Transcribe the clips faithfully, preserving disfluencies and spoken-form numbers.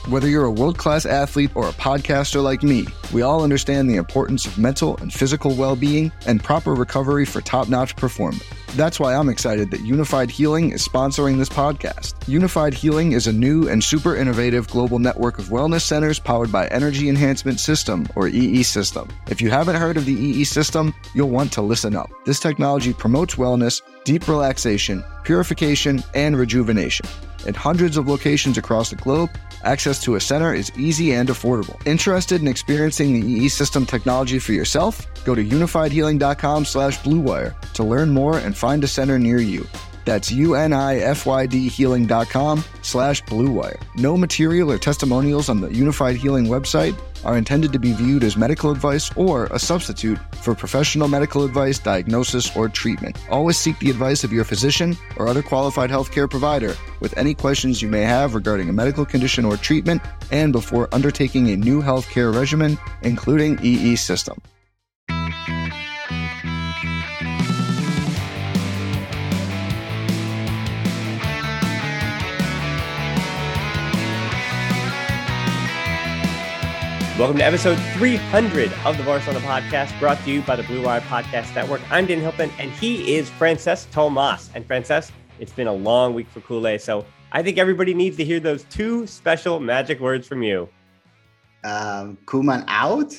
Whether you're a world-class athlete or a podcaster like me, we all understand the importance of mental and physical well-being and proper recovery for top-notch performance. That's why I'm excited that Unified Healing is sponsoring this podcast. Unified Healing is a new and super innovative global network of wellness centers powered by Energy Enhancement System, or E E System. If you haven't heard of the E E System, you'll want to listen up. This technology promotes wellness, deep relaxation, purification, and rejuvenation. In hundreds of locations across the globe, access to a center is easy and affordable. Interested in experiencing the E E System technology for yourself? Go to unifiedhealing.com slash bluewire to learn more and find a center near you. That's U-N-I-F-Y-D healing.com slash bluewire. No material or testimonials on the Unified Healing website are intended to be viewed as medical advice or a substitute for professional medical advice, diagnosis, or treatment. Always seek the advice of your physician or other qualified healthcare provider with any questions you may have regarding a medical condition or treatment and before undertaking a new healthcare regimen, including E E System. Welcome to episode three hundred of the Barcelona Podcast, brought to you by the Blue Wire Podcast Network. I'm Dan Hilton, and he is Francesc Tomas. And Francesc, it's been a long week for Kool-Aid, so I think everybody needs to hear those two special magic words from you. Um, Koeman out?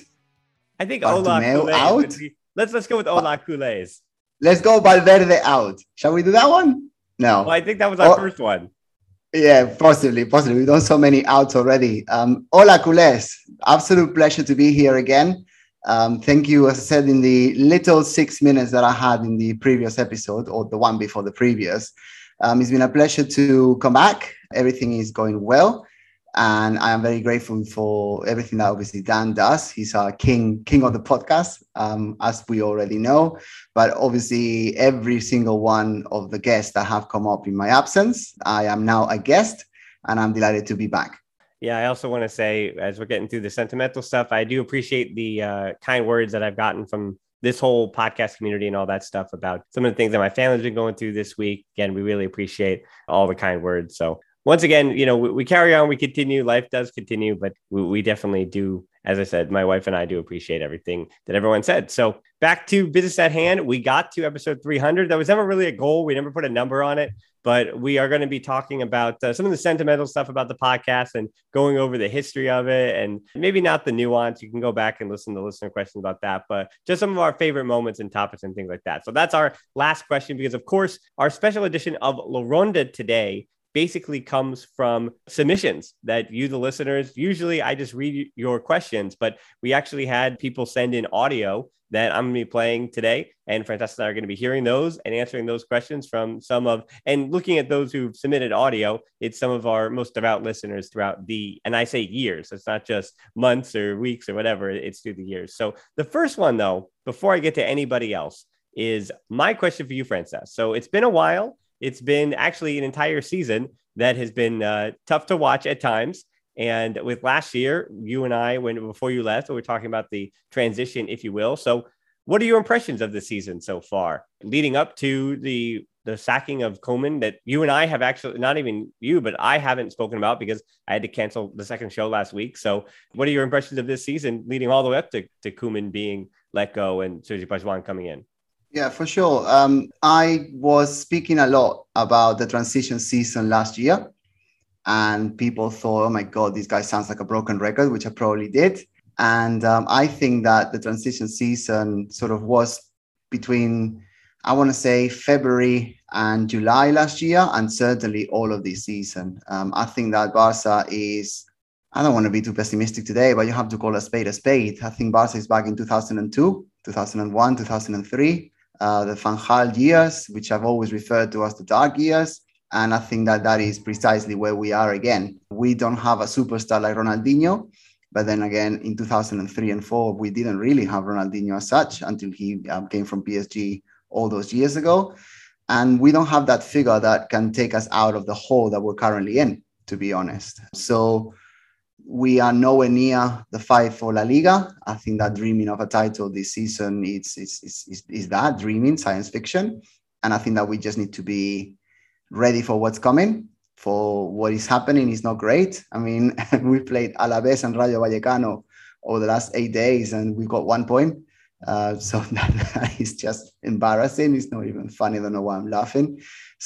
I think Ola Kool-Aid. out? Let's let's go with Ola Kool-Aid. Let's go Valverde out. Shall we do that one? No. Well, I think that was our oh. first one. Yeah, possibly, possibly. We've done so many outs already. Um, hola, culés. Absolute pleasure to be here again. Um, thank you, as I said, in the little six minutes that I had in the previous episode, or the one before the previous. Um, it's been a pleasure to come back. Everything is going well. And I am very grateful for everything that obviously Dan does. He's our king, king of the podcast, um, as we already know. But obviously, every single one of the guests that have come up in my absence, I am now a guest, and I'm delighted to be back. Yeah, I also want to say, as we're getting through the sentimental stuff, I do appreciate the uh, kind words that I've gotten from this whole podcast community and all that stuff about some of the things that my family's been going through this week. Again, we really appreciate all the kind words. So once again, you know, we, we carry on, we continue, life does continue, but we, we definitely do. As I said, my wife and I do appreciate everything that everyone said. So back to business at hand, we got to episode three hundred. That was never really a goal. We never put a number on it, but we are going to be talking about uh, some of the sentimental stuff about the podcast and going over the history of it, and maybe not the nuance. You can go back and listen to listener questions about that, but just some of our favorite moments and topics and things like that. So that's our last question, because of course, our special edition of La Ronda today basically comes from submissions that you, the listeners, usually I just read your questions, but we actually had people send in audio that I'm going to be playing today. And Francesc and I are going to be hearing those and answering those questions from some of, and looking at those who've submitted audio, it's some of our most devout listeners throughout the, and I say years, it's not just months or weeks or whatever, it's through the years. So the first one though, before I get to anybody else, is my question for you, Francesc. So it's been a while. It's been actually an entire season that has been uh, tough to watch at times. And with last year, you and I, when before you left, we were talking about the transition, if you will. So what are your impressions of the season so far, leading up to the the sacking of Koeman that you and I have actually, not even you, but I haven't spoken about because I had to cancel the second show last week. So what are your impressions of this season leading all the way up to, to Koeman being let go and Sergi Pajwan coming in? Yeah, for sure. Um, I was speaking a lot about the transition season last year, and people thought, oh my God, this guy sounds like a broken record, which I probably did. And um, I think that the transition season sort of was between, I want to say, February and July last year, and certainly all of this season. Um, I think that Barca is, I don't want to be too pessimistic today, but you have to call a spade a spade. I think Barca is back in two thousand two, two thousand one, two thousand three. Uh, the Van Gaal years, which I've always referred to as the dark years. And I think that that is precisely where we are again. We don't have a superstar like Ronaldinho, but then again, in two thousand three and four, we didn't really have Ronaldinho as such until he um, came from P S G all those years ago. And we don't have that figure that can take us out of the hole that we're currently in, to be honest. So we are nowhere near the fight for La Liga. I think that dreaming of a title this season is, is, is, is that dreaming, science fiction. And I think that we just need to be ready for what's coming. for what is happening is not great. I mean, we played Alaves and Rayo Vallecano over the last eight days and we got one point. Uh, so that is just embarrassing. It's not even funny. I don't know why I'm laughing.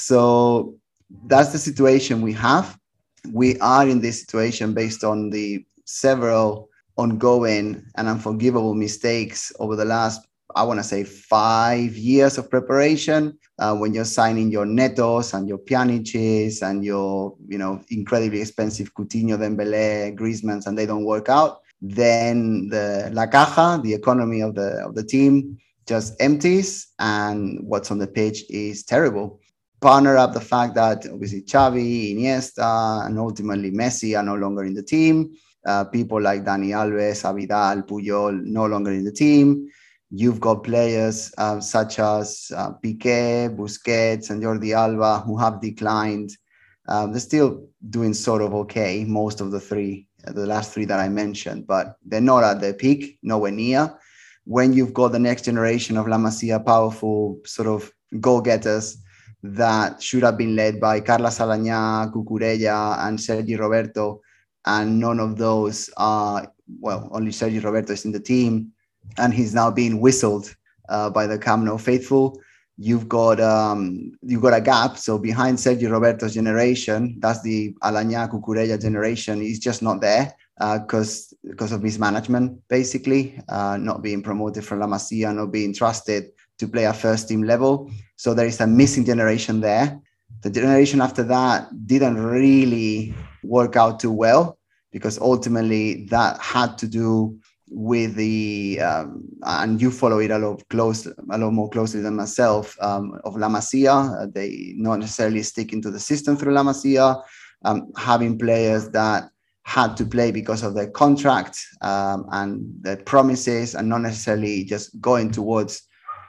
So that's the situation we have. We are in this situation based on the several ongoing and unforgivable mistakes over the last, I want to say, five years of preparation. Uh, when you're signing your Netos and your Pjanices and your, you know, incredibly expensive Coutinho, Dembele, Griezmann, and they don't work out, then the La Caja, the economy of the of the team, just empties, and what's on the pitch is terrible. Partner up the fact that obviously Xavi, Iniesta, and ultimately Messi are no longer in the team. Uh, people like Dani Alves, Abidal, Puyol, no longer in the team. You've got players uh, such as uh, Piqué, Busquets, and Jordi Alba who have declined. Um, they're still doing sort of okay, most of the three, the last three that I mentioned, but they're not at their peak, nowhere near. When you've got the next generation of La Masia, powerful sort of go-getters that should have been led by Carlos Alañá, Cucurella, and Sergi Roberto, and none of those are, well, only Sergi Roberto is in the team, and he's now being whistled uh, by the Camp Nou faithful. You've got um, you've got a gap. So behind Sergio Roberto's generation, that's the Alañá Cucurella generation, is just not there because uh, because of mismanagement, basically, uh, not being promoted from La Masia, not being trusted to play at first team level. So there is a missing generation there. The generation after that didn't really work out too well because ultimately that had to do with the um, and you follow it a lot close a lot more closely than myself um, of La Masia. Uh, they not necessarily sticking to the system through La Masia, um, having players that had to play because of their contract um, and their promises, and not necessarily just going towards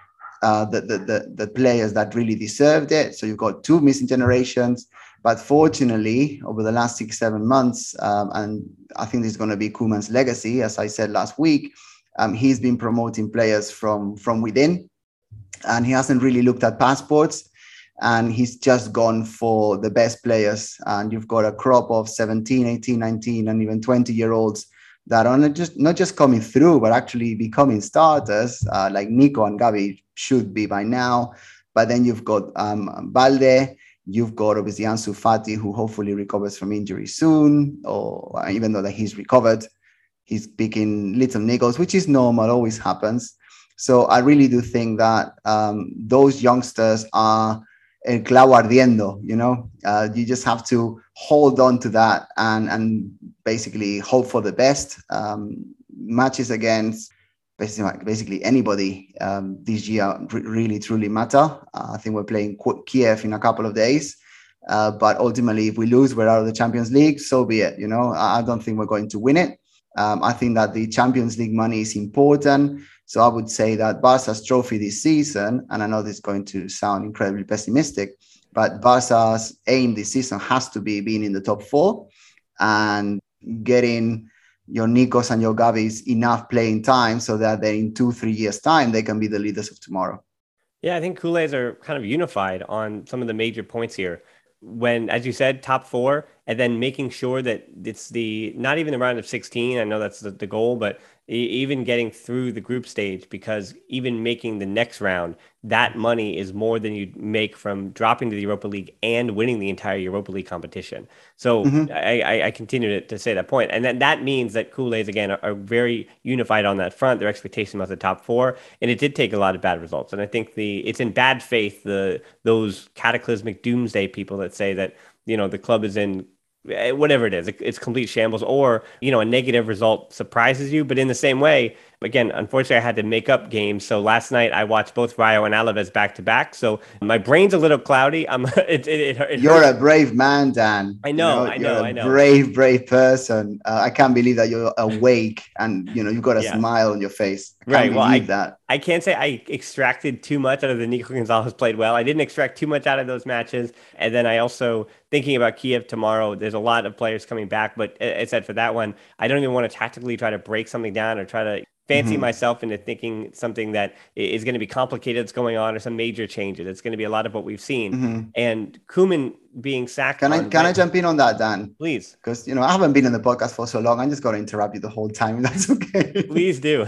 uh, the, the the the players that really deserved it. So you've got two missing generations. But fortunately, over the last six, seven months, um, and I think this is going to be Koeman's legacy, as I said last week, um, he's been promoting players from, from within, and he hasn't really looked at passports, and he's just gone for the best players. And you've got a crop of seventeen, eighteen, nineteen, and even twenty-year-olds that are not just, not just coming through, but actually becoming starters, uh, like Nico and Gavi should be by now. But then you've got um, Balde. You've got obviously Ansu Fati, who hopefully recovers from injury soon, or even though that he's recovered, he's picking little niggles, which is normal, always happens. So I really do think that um, those youngsters are el clavo ardiendo, you know, uh, you just have to hold on to that and, and basically hope for the best. Um, matches against Basically, basically anybody um, this year really, truly matter. Uh, I think we're playing Kiev in a couple of days. Uh, but ultimately, if we lose, we're out of the Champions League. So be it. You know, I don't think we're going to win it. Um, I think that the Champions League money is important. So I would say that Barca's trophy this season, and I know this is going to sound incredibly pessimistic, but Barca's aim this season has to be being in the top four and getting your Nikos and your Gavis enough playing time so that then in two, three years' time, they can be the leaders of tomorrow. Yeah, I think Kool-Aids are kind of unified on some of the major points here. When, as you said, top four, and then making sure that it's the, not even the round of sixteen, I know that's the, the goal, but even getting through the group stage, because even making the next round, that money is more than you make from dropping to the Europa League and winning the entire Europa League competition. So mm-hmm. I, I, I continue to, to say that point. And then that means that Kool-Aids, again, are, are very unified on that front. Their expectation about the top four, and it did take a lot of bad results. And I think the it's in bad faith, the those cataclysmic doomsday people that say that, you know, the club is in whatever it is, it's complete shambles, or, you know, a negative result surprises you. But in the same way, again, unfortunately, I had to make up games. So last night I watched both Rayo and Alaves back to back. So my brain's a little cloudy. I'm. It, it, it, it you're a brave man, Dan. I know. You know I know. You're a I know. Brave, brave person. Uh, I can't believe that you're awake and you know you've got a yeah. smile on your face. I can't right. Well, believe I, that. I can't say I extracted too much out of the Nico Gonzalez played well. I didn't extract too much out of those matches. And then I also, thinking about Kiev tomorrow, there's a lot of players coming back. But as I said, for that one, I don't even want to tactically try to break something down or try to fancy Mhm. myself into thinking something that i- is going to be complicated that's going on or some major changes. It's going to be a lot of what we've seen. Mhm. And Koeman being sacked Can I on can I Wed- jump in on that, Dan? please, Because you know I haven't been in the podcast for so long. I'm just going to interrupt you the whole time. If that's okay. please do.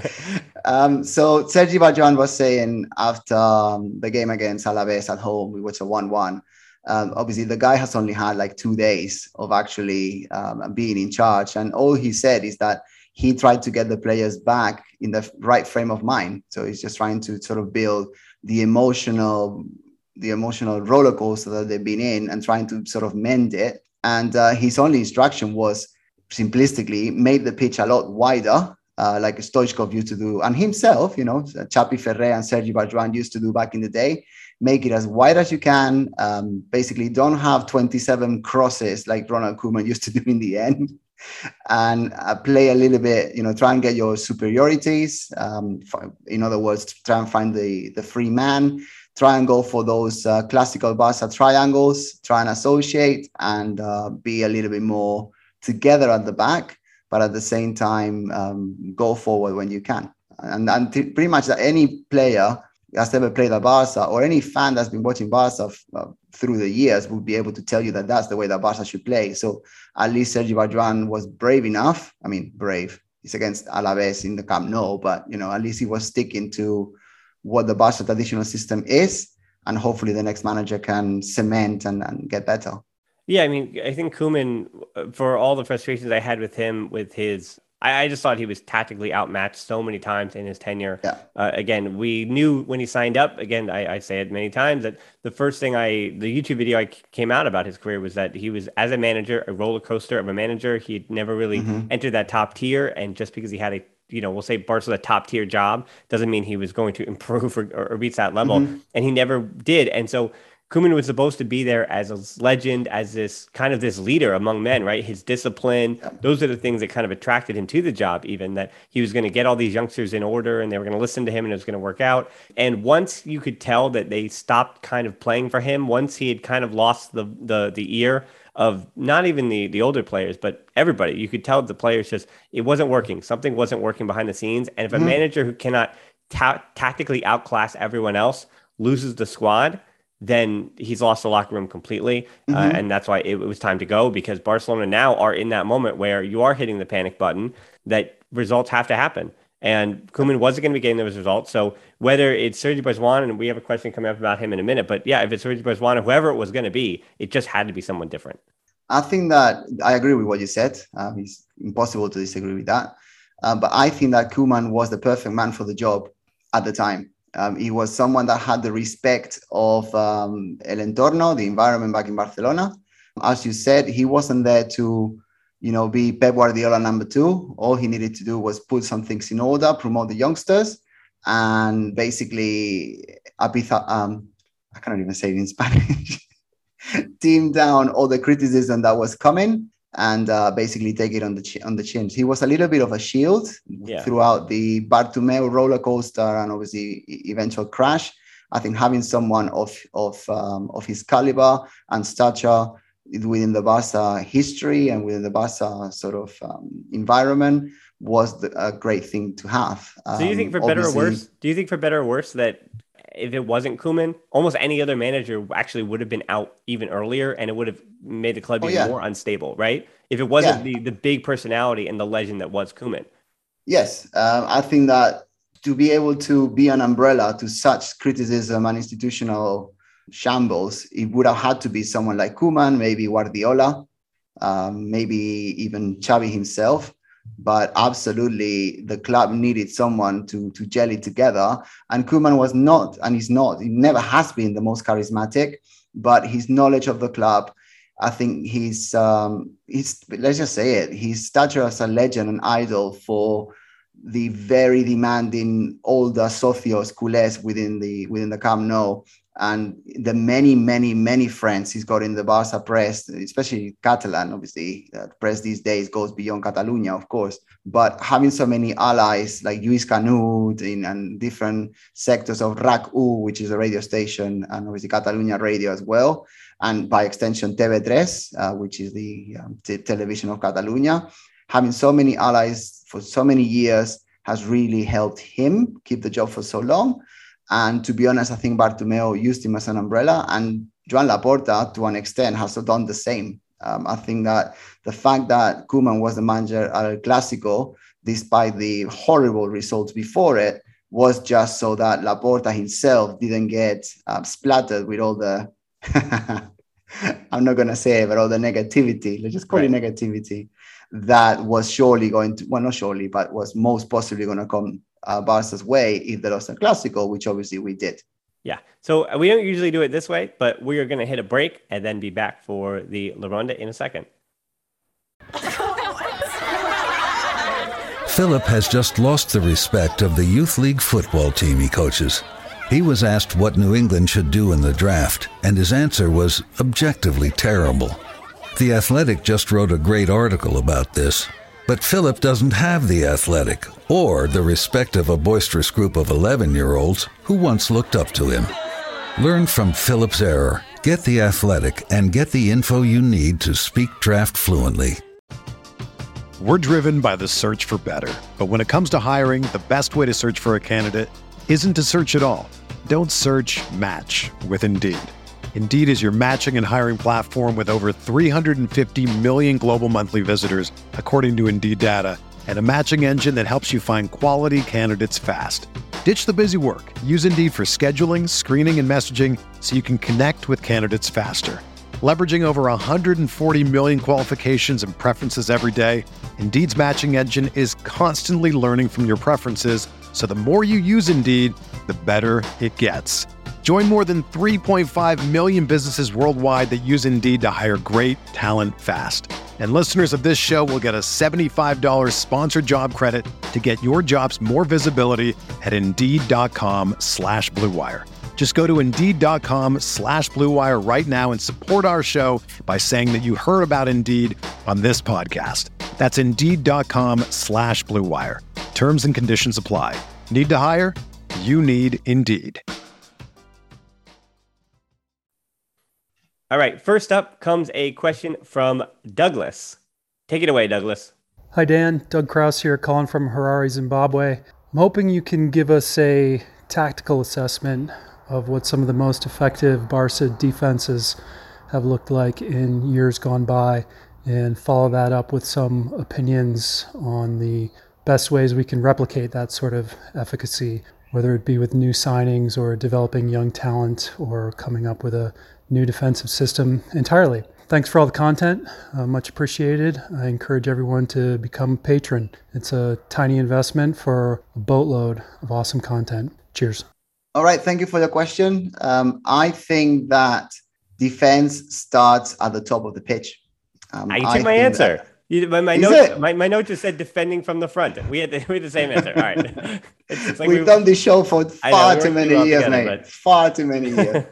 Um, so Sergi Barjuan was saying after um, the game against Alaves at home, we watched a one-one. Um, obviously, the guy has only had like two days of actually um, being in charge, and all he said is that he tried to get the players back in the right frame of mind. So he's just trying to sort of build the emotional, the emotional roller coaster that they've been in, and trying to sort of mend it. And uh, his only instruction was simplistically made the pitch a lot wider. Uh, like Stoichkov used to do, and himself, you know, Chapi Ferrer and Sergi Barjuan used to do back in the day. Make it as wide as you can. Um, basically, don't have twenty-seven crosses like Ronald Koeman used to do in the end. And uh, play a little bit, you know, try and get your superiorities. Um, in other words, try and find the, the free man. Try and go for those uh, classical Barca triangles. Try and associate and uh, be a little bit more together at the back, but at the same time, um, go forward when you can. And, and t- pretty much that any player has ever played at Barca, or any fan that's been watching Barca f- uh, through the years, would be able to tell you that that's the way that Barca should play. So at least Sergi Barjuan was brave enough. I mean, brave. It's against Alaves in the Camp Nou, but you know, at least he was sticking to what the Barca traditional system is, and hopefully the next manager can cement and, and get better. Yeah, I mean, I think Koeman, for all the frustrations I had with him, with his, I, I just thought he was tactically outmatched so many times in his tenure. Yeah. Uh, again, we knew when he signed up, again, I, I say it many times, that the first thing I, the YouTube video I came out about his career was that he was, as a manager, a roller coaster of a manager. He had never really Mhm. entered that top tier. And just because he had a, you know, we'll say Barca a top tier job, doesn't mean he was going to improve or, or reach that level. Mhm. And he never did. And so Koeman was supposed to be there as a legend, as this kind of this leader among men, right? His discipline, Yeah. those are the things that kind of attracted him to the job, even that he was going to get all these youngsters in order and they were going to listen to him and it was going to work out. And once you could tell that they stopped kind of playing for him, once he had kind of lost the the the ear of not even the the older players, but everybody, you could tell the players just, it wasn't working. Something wasn't working behind the scenes. And if a Mhm. manager who cannot ta- tactically outclass everyone else loses the squad, then he's lost the locker room completely. Uh, Mhm. and that's why it, it was time to go, because Barcelona now are in that moment where you are hitting the panic button, that results have to happen. And Koeman wasn't going to be getting those results. So whether it's Sergi Barjuan, and we have a question coming up about him in a minute, but yeah, if it's Sergi Barjuan or whoever it was going to be, it just had to be someone different. I think that I agree with what you said. Um, it's impossible to disagree with that. Um, but I think that Koeman was the perfect man for the job at the time. Um, he was someone that had the respect of um, el entorno, the environment back in Barcelona. As you said, he wasn't there to, you know, be Pep Guardiola number two. All he needed to do was put some things in order, promote the youngsters, and basically, um, I cannot even say it in Spanish. Team down all the criticism that was coming, and uh, basically take it on the ch- on the chin. He was a little bit of a shield Yeah. throughout the Bartomeu roller coaster and obviously eventual crash. I think having someone of of um, of his caliber and stature within the Barca history and within the Barca sort of um, environment was the, a great thing to have. Um, So do you think, for better or worse, do you think for better or worse that if it wasn't Koeman, almost any other manager actually would have been out even earlier, and it would have made the club Oh, even yeah. more unstable, right? If it wasn't Yeah. the the big personality and the legend that was Koeman. Yes, um, I think that to be able to be an umbrella to such criticism and institutional shambles, it would have had to be someone like Koeman, maybe Guardiola, um, maybe even Xavi himself. But absolutely, the club needed someone to to gel it together. And Koeman was not, and he's not, he never has been the most charismatic, but his knowledge of the club, I think he's, um, he's, let's just say it, his stature as a legend and idol for the very demanding older socios culés within the within the Camp Nou, and the many, many, many friends he's got in the Barca press, especially Catalan, obviously. Uh, press these days goes beyond Catalonia, of course. But having so many allies like Lluís Canut in and different sectors of R A C U, which is a radio station, and obviously Catalunya Radio as well, and by extension T V three, uh, which is the um, t- television of Catalonia, having so many allies for so many years, has really helped him keep the job for so long. And to be honest, I think Bartomeu used him as an umbrella, and Joan Laporta, to an extent, has done the same. Um, I think that the fact that Koeman was the manager at El Clásico, despite the horrible results before it, was just so that Laporta himself didn't get uh, splattered with all the, I'm not going to say it, but all the negativity, let's just call right. it negativity, that was surely going to, well, not surely, but was most possibly going to come uh, Barca's way if they lost El Clásico, which obviously we did. Yeah. So we don't usually do it this way, but we are going to hit a break and then be back for the La Ronda in a second. Philip has just lost the respect of the youth league football team he coaches. He was asked what New England should do in the draft, and his answer was objectively terrible. The Athletic just wrote a great article about this, but Philip doesn't have the Athletic or the respect of a boisterous group of eleven-year-olds who once looked up to him. Learn from Philip's error, get the Athletic, and get the info you need to speak draft fluently. We're driven by the search for better. But when it comes to hiring, the best way to search for a candidate isn't to search at all. Don't search, match with Indeed. Indeed is your matching and hiring platform with over three hundred fifty million global monthly visitors, according to Indeed data, and a matching engine that helps you find quality candidates fast. Ditch the busy work. Use Indeed for scheduling, screening, and messaging so you can connect with candidates faster. Leveraging over one hundred forty million qualifications and preferences every day, Indeed's matching engine is constantly learning from your preferences, so the more you use Indeed, the better it gets. Join more than three point five million businesses worldwide that use Indeed to hire great talent fast. And listeners of this show will get a seventy-five dollars sponsored job credit to get your jobs more visibility at Indeed.com slash Blue Wire. Just go to Indeed.com slash Blue Wire right now and support our show by saying that you heard about Indeed on this podcast. That's Indeed.com slash Blue Wire. Terms and conditions apply. Need to hire? You need Indeed. All right. First up comes a question from Douglas. Take it away, Douglas. Hi, Dan. Doug Krause here, calling from Harare, Zimbabwe. I'm hoping you can give us a tactical assessment of what some of the most effective Barca defenses have looked like in years gone by, and follow that up with some opinions on the best ways we can replicate that sort of efficacy, whether it be with new signings or developing young talent or coming up with a new defensive system entirely. Thanks for all the content. Uh, much appreciated. I encourage everyone to become a patron. It's a tiny investment for a boatload of awesome content. Cheers. All right. Thank you for the question. Um, I think that defense starts at the top of the pitch. Um, I took my answer. That, you, my my note, my, my note just said defending from the front. We had the, we had the same answer. All right. It's, it's like We've we, done this show for far know, too many years, together, mate. But... Far too many years.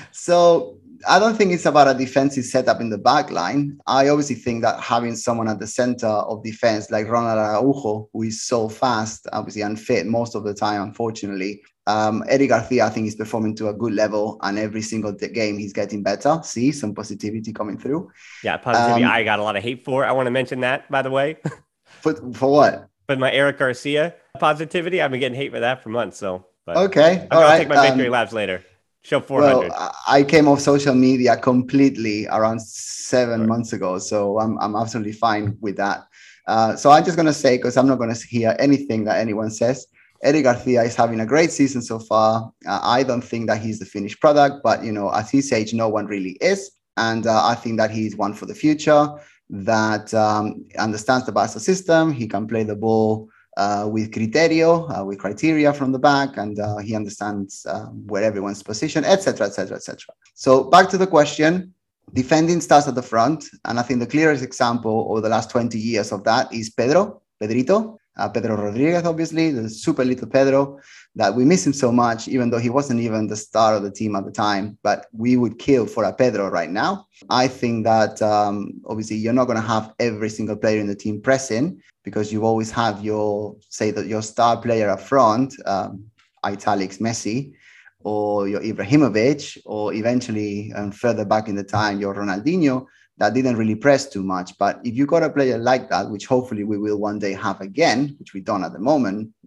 So I don't think it's about a defensive setup in the back line. I obviously think that having someone at the center of defense like Ronald Araujo, who is so fast, obviously unfit most of the time, unfortunately. Um, Eric Garcia, I think, is performing to a good level, and every single game he's getting better. See some positivity coming through. Yeah, positivity. Um, I got a lot of hate for. I want to mention that, by the way. for, for what? But my Eric Garcia positivity, I've been getting hate for that for months. So, but okay, I'll, all I'll right. take my victory um, laps later. Show four hundred. Well, I came off social media completely around seven right. months ago, so I'm I'm absolutely fine with that. Uh, so I'm just going to say, because I'm not going to hear anything that anyone says, Eric Garcia is having a great season so far. Uh, I don't think that he's the finished product, but, you know, at his age, no one really is. And uh, I think that he's one for the future, that um, understands the Barca system. He can play the ball uh, with criterio, uh, with criteria from the back, and uh, he understands uh, where everyone's position, et cetera, et cetera, et cetera. So back to the question. Defending starts at the front. And I think the clearest example over the last twenty years of that is Pedro, Pedrito. Uh, Pedro Rodriguez, obviously, the super little Pedro, that we miss him so much, even though he wasn't even the star of the team at the time. But we would kill for a Pedro right now. I think that um, obviously you're not going to have every single player in the team pressing, because you always have your, say that your star player up front, um, italics Messi, or your Ibrahimovic, or eventually um, further back in the time, your Ronaldinho, that didn't really press too much. But if you got a player like that, which hopefully we will one day have again, which we don't at the moment,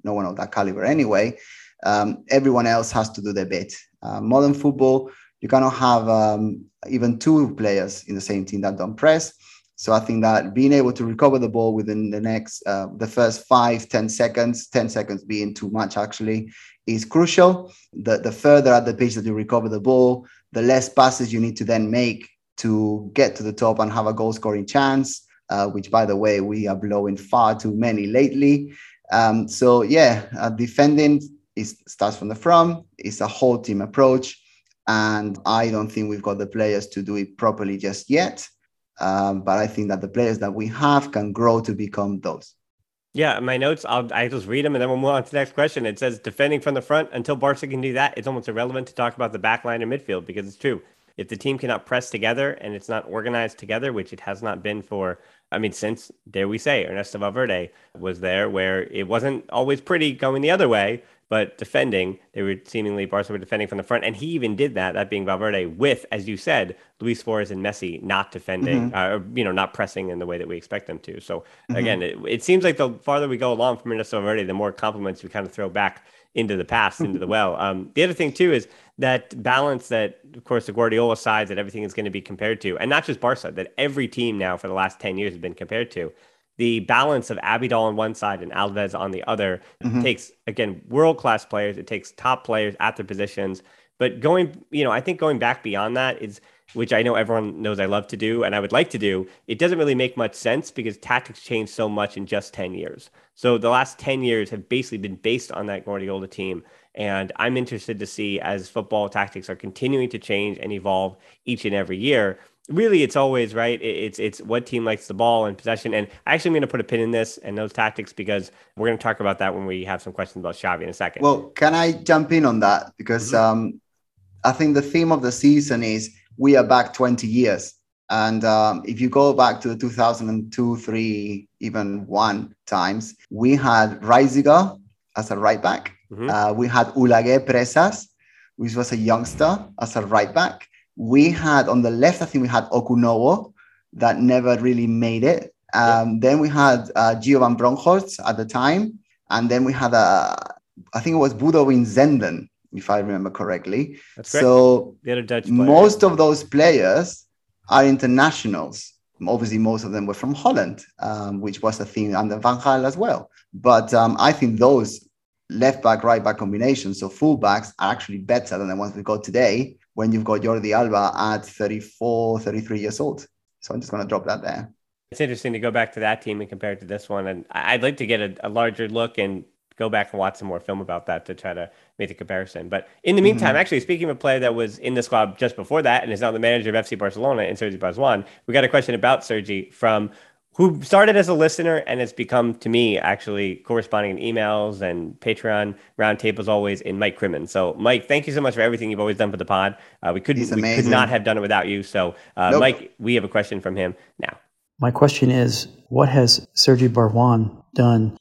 no one of that caliber anyway. Um, everyone else has to do their bit. Uh, modern football, you cannot have um, even two players in the same team that don't press. So I think that being able to recover the ball within the next, uh, the first five, ten seconds, ten seconds being too much actually, is crucial. The, the further at the pitch that you recover the ball, the less passes you need to then make to get to the top and have a goal scoring chance, uh, which by the way, we are blowing far too many lately. Um, so yeah, uh, defending is, starts from the front. It's a whole team approach. And I don't think we've got the players to do it properly just yet. Um, but I think that the players that we have can grow to become those. Yeah, my notes, I'll I just read them and then we'll move on to the next question. It says, defending from the front, until Barca can do that, it's almost irrelevant to talk about the back line and midfield, because it's true. If the team cannot press together and it's not organized together, which it has not been for, I mean, since, dare we say, Ernesto Valverde was there, where it wasn't always pretty going the other way, but defending, they were seemingly, Barca were defending from the front. And he even did that, that being Valverde, with, as you said, Luis Suarez and Messi not defending, mm-hmm. uh, you know, not pressing in the way that we expect them to. So mm-hmm. again, it, it seems like the farther we go along from Ernesto Valverde, the more compliments we kind of throw back into the past, into the well. Um, the other thing too is that balance that, of course, the Guardiola sides that everything is going to be compared to, and not just Barca, that every team now for the last ten years has been compared to. The balance of Abidal on one side and Alves on the other mm-hmm. takes, again, world-class players. It takes top players at their positions. But going, you know, I think going back beyond that is, which I know everyone knows I love to do and I would like to do, it doesn't really make much sense because tactics change so much in just ten years. So the last ten years have basically been based on that Guardiola team. And I'm interested to see, as football tactics are continuing to change and evolve each and every year, really, it's always right. It's it's what team likes the ball and possession. And actually, I'm going to put a pin in this and those tactics because we're going to talk about that when we have some questions about Xavi in a second. Well, can I jump in on that? Because mm-hmm. um, I think the theme of the season is we are back twenty years. And um, if you go back to the two thousand two, three, even one times, we had Reisiger as a right back. Mm-hmm. Uh, we had Ulagué Presas, which was a youngster, as a right back. We had on the left, I think we had Okunowo that never really made it. Um, yeah. Then we had uh, Gio van Bronckhorst at the time. And then we had, a, I think it was Boudewijn Zenden, if I remember correctly. That's correct. So the other Dutch player. Most of those players are internationals. Obviously, most of them were from Holland, um, which was a thing under Van Gaal as well. But um, I think those left back, right back combinations, so full backs, are actually better than the ones we got today, when you've got Jordi Alba at thirty-four, thirty-three years old. So I'm just going to drop that there. It's interesting to go back to that team and compare it to this one. And I'd like to get a, a larger look and go back and watch some more film about that to try to make the comparison. But in the meantime, mm-hmm. actually, speaking of a player that was in the squad just before that and is now the manager of F C Barcelona, in Sergi Barjuan, we got a question about Sergi from who started as a listener and has become, to me, actually corresponding in emails and Patreon roundtables always, in Mike Crimmins. So, Mike, thank you so much for everything you've always done for the pod. Uh, we couldn't, we could not have done it without you. So, uh, nope. Mike, we have a question from him now. My question is, what has Sergi Barjuan done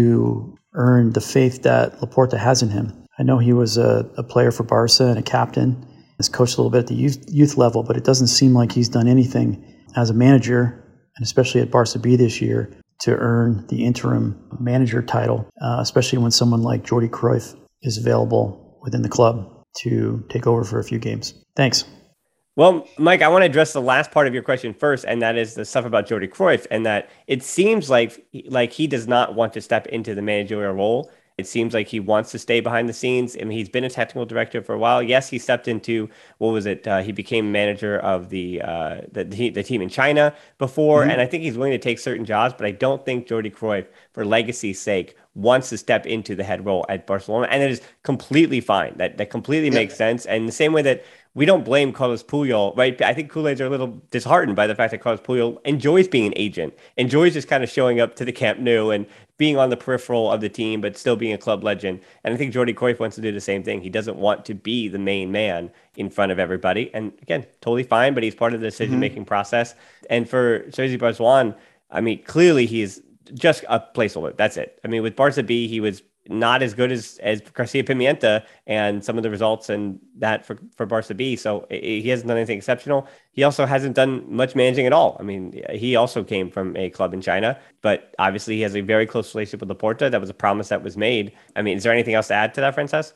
to earn the faith that Laporta has in him? I know he was a, a player for Barca and a captain. He's coached a little bit at the youth, youth level, but it doesn't seem like he's done anything as a manager, and especially at Barca B this year, to earn the interim manager title, uh, especially when someone like Jordi Cruyff is available within the club to take over for a few games. Thanks. Well, Mike, I want to address the last part of your question first, and that is the stuff about Jordi Cruyff, and that it seems like like he does not want to step into the managerial role. It seems like he wants to stay behind the scenes. I mean, he's been a technical director for a while. Yes, he stepped into, what was it? Uh, he became manager of the, uh, the the team in China before, mm-hmm. and I think he's willing to take certain jobs, but I don't think Jordi Cruyff, for legacy's sake, wants to step into the head role at Barcelona, and it is completely fine. That that completely yeah. makes sense. And the same way that we don't blame Carlos Puyol, right? I think Kool-Aids are a little disheartened by the fact that Carlos Puyol enjoys being an agent, enjoys just kind of showing up to the Camp Nou and being on the peripheral of the team, but still being a club legend. And I think Jordi Cruyff wants to do the same thing. He doesn't want to be the main man in front of everybody. And again, totally fine, but he's part of the decision-making mm-hmm. process. And for Sergi Barjuan, I mean, clearly he is just a placeholder. That's it. I mean, with Barca B, he was not as good as, as Garcia Pimienta and some of the results and that for, for Barca B. So he hasn't done anything exceptional. He also hasn't done much managing at all. I mean, he also came from a club in China, but obviously he has a very close relationship with Laporta. That was a promise that was made. I mean, is there anything else to add to that, Frances?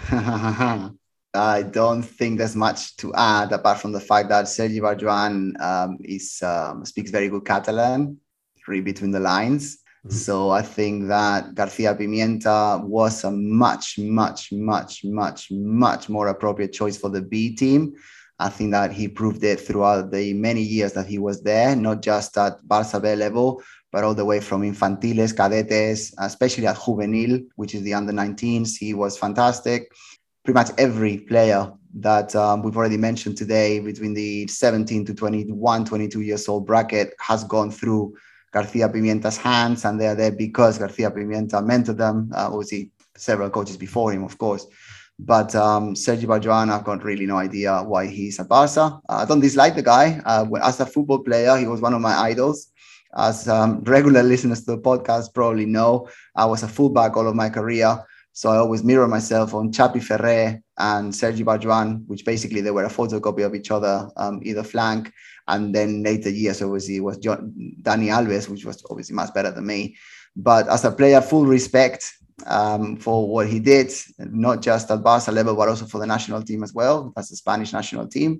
I don't think there's much to add apart from the fact that Sergi Barjuan um, is um, speaks very good Catalan, read between the lines. So I think that Garcia Pimienta was a much, much, much, much, much more appropriate choice for the B team. I think that he proved it throughout the many years that he was there, not just at Barça B level, but all the way from infantiles, cadetes, especially at juvenil, which is the under nineteens. He was fantastic. Pretty much every player that um, we've already mentioned today between the seventeen to twenty-one, twenty-two years old bracket has gone through Garcia Pimienta's hands, and they're there because Garcia Pimienta mentored them. Uh, obviously, several coaches before him, of course. But um, Sergi Barjuan, I've got really no idea why he's at Barca. Uh, I don't dislike the guy. Uh, as a football player, he was one of my idols. As um, regular listeners to the podcast probably know, I was a fullback all of my career. So I always mirror myself on Xavi Ferrer and Sergi Barjuan, which basically they were a photocopy of each other, um, either flank. And then later years, obviously, it was John, Dani Alves, which was obviously much better than me. But as a player, full respect um, for what he did, not just at Barca level, but also for the national team as well. That's the Spanish national team.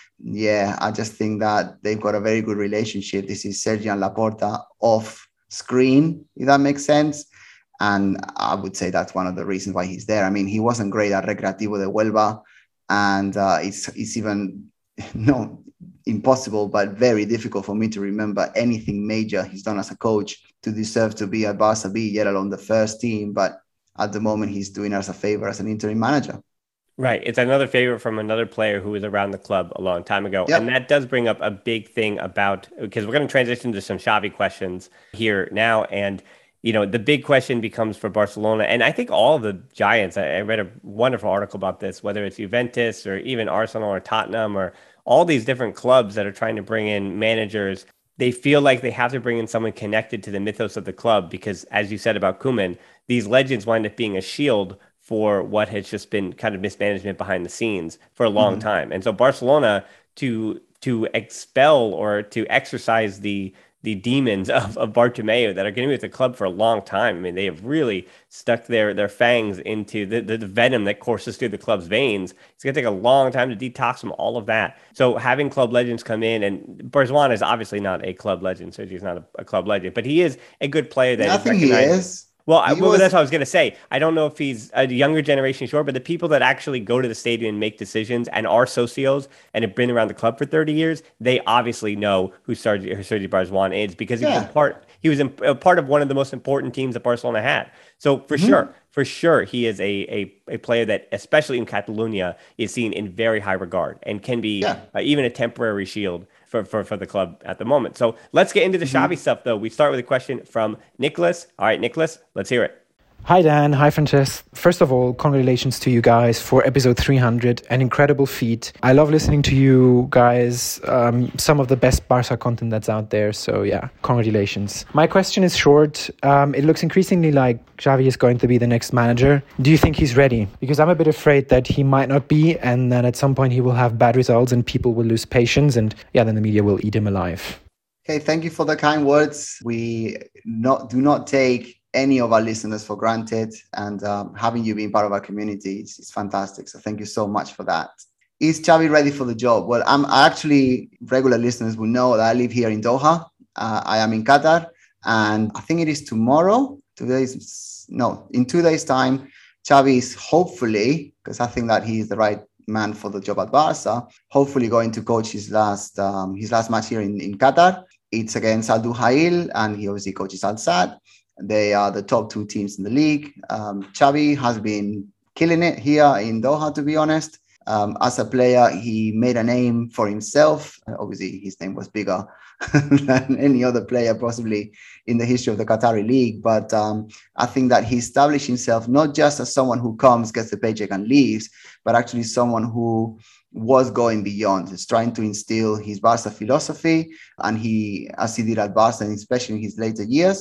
Yeah, I just think that they've got a very good relationship. This is Sergi and Laporta off screen, if that makes sense. And I would say that's one of the reasons why he's there. I mean, he wasn't great at Recreativo de Huelva, and uh, it's it's even no impossible, but very difficult for me to remember anything major he's done as a coach to deserve to be at Barca B, yet alone the first team. But at the moment, he's doing us a favor as an interim manager. Right. It's another favorite from another player who was around the club a long time ago. Yep. And that does bring up a big thing about, because we're going to transition to some Xavi questions here now. And, you know, the big question becomes for Barcelona. And I think all the giants, I, I read a wonderful article about this, whether it's Juventus or even Arsenal or Tottenham or all these different clubs that are trying to bring in managers, they feel like they have to bring in someone connected to the mythos of the club. Because as you said about Koeman, these legends wind up being a shield for what has just been kind of mismanagement behind the scenes for a long mm-hmm. time. And so Barcelona, to to expel or to exercise the the demons of, of Bartomeu that are going to be with the club for a long time. I mean, they have really stuck their their fangs into the, the, the venom that courses through the club's veins. It's going to take a long time to detox from all of that. So having club legends come in, and Barcelona is obviously not a club legend, so he's not a, a club legend, but he is a good player that I is think he is. Well, I, well was... that's what I was going to say. I don't know if he's a younger generation, sure, but the people that actually go to the stadium and make decisions and are socios and have been around the club for thirty years, they obviously know who Sergi, who Sergi Barjuan is because he yeah. was part. He was in, a part of one of the most important teams that Barcelona had. So for mm-hmm. sure, for sure, he is a, a a player that, especially in Catalonia, is seen in very high regard and can be yeah. uh, even a temporary shield For, for, for the club at the moment. So let's get into the mm-hmm. Xavi stuff, though. We start with a question from Nicholas. All right, Nicholas, let's hear it. Hi, Dan. Hi, Frances. First of all, congratulations to you guys for episode three hundred. An incredible feat. I love listening to you guys. Um, some of the best Barca content that's out there. So, yeah, congratulations. My question is short. Um, it looks increasingly like Xavi is going to be the next manager. Do you think he's ready? Because I'm a bit afraid that he might not be, and that at some point he will have bad results and people will lose patience, and yeah, then the media will eat him alive. Okay, thank you for the kind words. We not do not take any of our listeners for granted, and um, having you being part of our community is, is fantastic. So thank you so much for that. Is Xavi ready for the job? Well, I'm actually, regular listeners will know that I live here in Doha. Uh, I am in Qatar, and I think it is tomorrow. Today's no, in two days' time, Xavi is hopefully, because I think that he is the right man for the job at Barca, hopefully going to coach his last um, his last match here in, in Qatar. It's against Al Duhail, and he obviously coaches Al Sadd. They are the top two teams in the league. Um, Xavi has been killing it here in Doha, to be honest. Um, as a player, he made a name for himself. Obviously, his name was bigger than any other player possibly in the history of the Qatari league. But um, I think that he established himself not just as someone who comes, gets the paycheck and leaves, but actually someone who was going beyond. He's trying to instill his Barca philosophy. And he, as he did at Barca, and especially in his later years,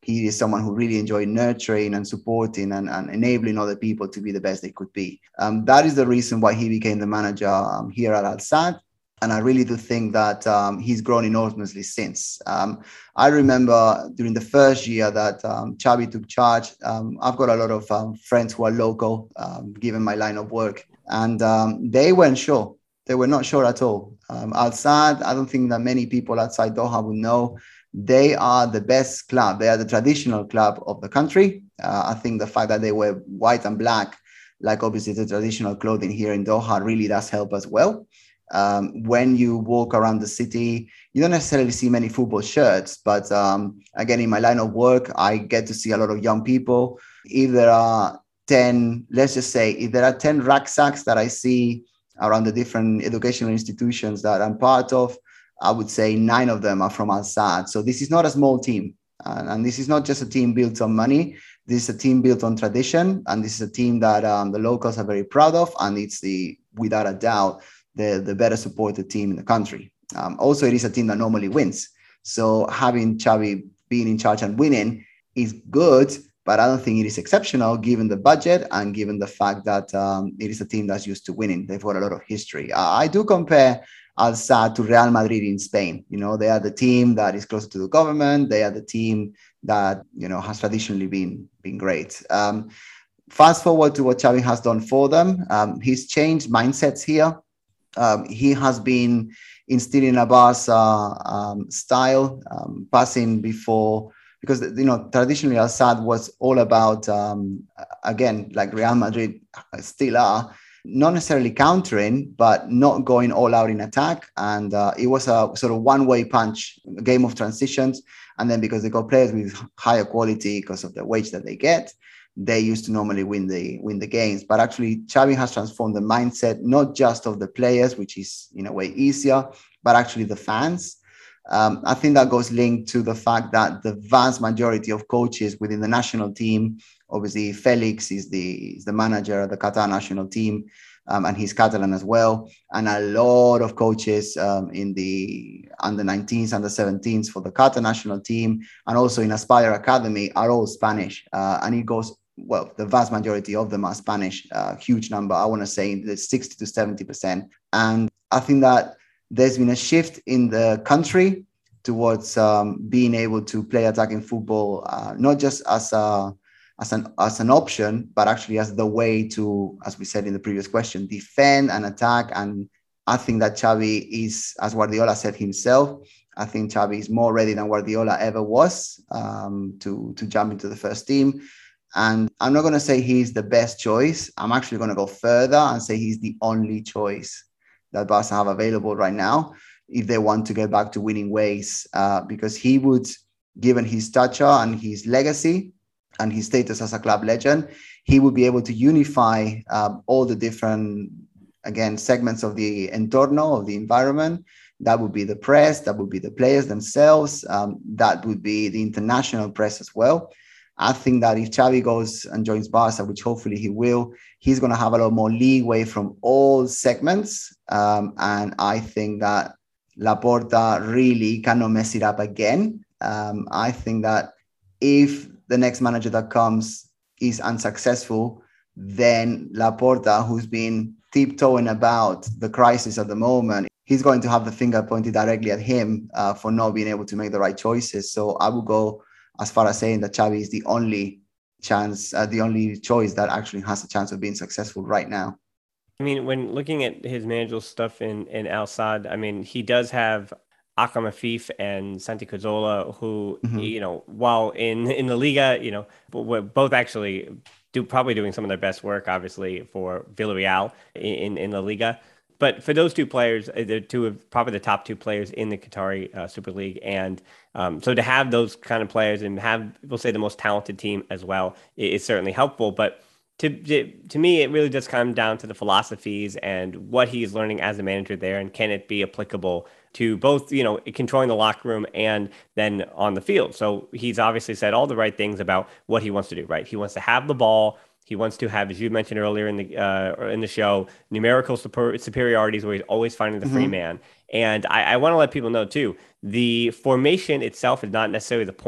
He is someone who really enjoyed nurturing and supporting and, and enabling other people to be the best they could be. Um, that is the reason why he became the manager um, here at Al Sadd. And I really do think that um, he's grown enormously since. Um, I remember during the first year that um, Xavi took charge, um, I've got a lot of um, friends who are local, um, given my line of work, and um, they weren't sure. They were not sure at all. Um, Al Sadd, I don't think that many people outside Doha would know. They are the best club. They are the traditional club of the country. Uh, I think the fact that they wear white and black, like obviously the traditional clothing here in Doha, really does help as well. Um, when you walk around the city, you don't necessarily see many football shirts, but um, again, in my line of work, I get to see a lot of young people. If there are ten, let's just say, if there are ten rucksacks that I see around the different educational institutions that I'm part of, I would say nine of them are from Al Sadd. So this is not a small team. Uh, and this is not just a team built on money. This is a team built on tradition. And this is a team that um, the locals are very proud of. And it's the, without a doubt, the, the better supported team in the country. Um, also, it is a team that normally wins. So having Xavi being in charge and winning is good, but I don't think it is exceptional given the budget and given the fact that um, it is a team that's used to winning. They've got a lot of history. Uh, I do compare Al Sadd to Real Madrid in Spain. You know, they are the team that is closer to the government. They are the team that, you know, has traditionally been, been great. Um, fast forward to what Xavi has done for them. Um, he's changed mindsets here. Um, he has been instilling a Barca um, style, um, passing before, because, you know, traditionally Al Sadd was all about, um, again, like Real Madrid still are, not necessarily countering, but not going all out in attack. And uh, it was a sort of one-way punch, a game of transitions. And then because they got players with higher quality because of the wage that they get, they used to normally win the win the games. But actually, Xavi has transformed the mindset, not just of the players, which is in a way easier, but actually the fans. Um, I think that goes linked to the fact that the vast majority of coaches within the national team, obviously Felix is the, is the manager of the Qatar national team, um, and he's Catalan as well. And a lot of coaches um, in the under nineteens, under seventeens for the Qatar national team, and also in Aspire Academy are all Spanish. Uh, and it goes, well, the vast majority of them are Spanish, uh, huge number. I want to say the sixty to seventy percent. And I think that there's been a shift in the country towards um, being able to play attacking football, uh, not just as a as an as an option, but actually as the way to, as we said in the previous question, defend and attack. And I think that Xavi is, as Guardiola said himself, I think Xavi is more ready than Guardiola ever was um, to to jump into the first team. And I'm not going to say he's the best choice. I'm actually going to go further and say he's the only choice that Barca have available right now if they want to get back to winning ways, uh, because he would, given his stature and his legacy and his status as a club legend, he would be able to unify um, all the different, again, segments of the entorno, of the environment. That would be the press, that would be the players themselves, um, that would be the international press as well. I think that if Xavi goes and joins Barca, which hopefully he will, he's going to have a lot more leeway from all segments. Um, and I think that Laporta really cannot mess it up again. Um, I think that if the next manager that comes is unsuccessful, then Laporta, who's been tiptoeing about the crisis at the moment, he's going to have the finger pointed directly at him uh, for not being able to make the right choices. So I would go as far as saying that Xavi is the only chance, uh, the only choice that actually has a chance of being successful right now. I mean, when looking at his managerial stuff in, in Al Sadd, I mean, he does have Akram Afif and Santi Cazorla, who, mm-hmm. you know, while in, in the Liga, you know, both actually do probably doing some of their best work, obviously, for Villarreal in, in La Liga. But for those two players, they're two of probably the top two players in the Qatari uh, Super League. And um, so to have those kind of players and have, we'll say, the most talented team as well is certainly helpful. But to, to me, it really does come down to the philosophies and what he's learning as a manager there. And can it be applicable to both, you know, controlling the locker room and then on the field? So he's obviously said all the right things about what he wants to do, right? He wants to have the ball. He wants to have, as you mentioned earlier in the uh, in the show, numerical super- superiorities where he's always finding the mm-hmm. free man. And I, I want to let people know, too, the formation itself is not necessarily the point.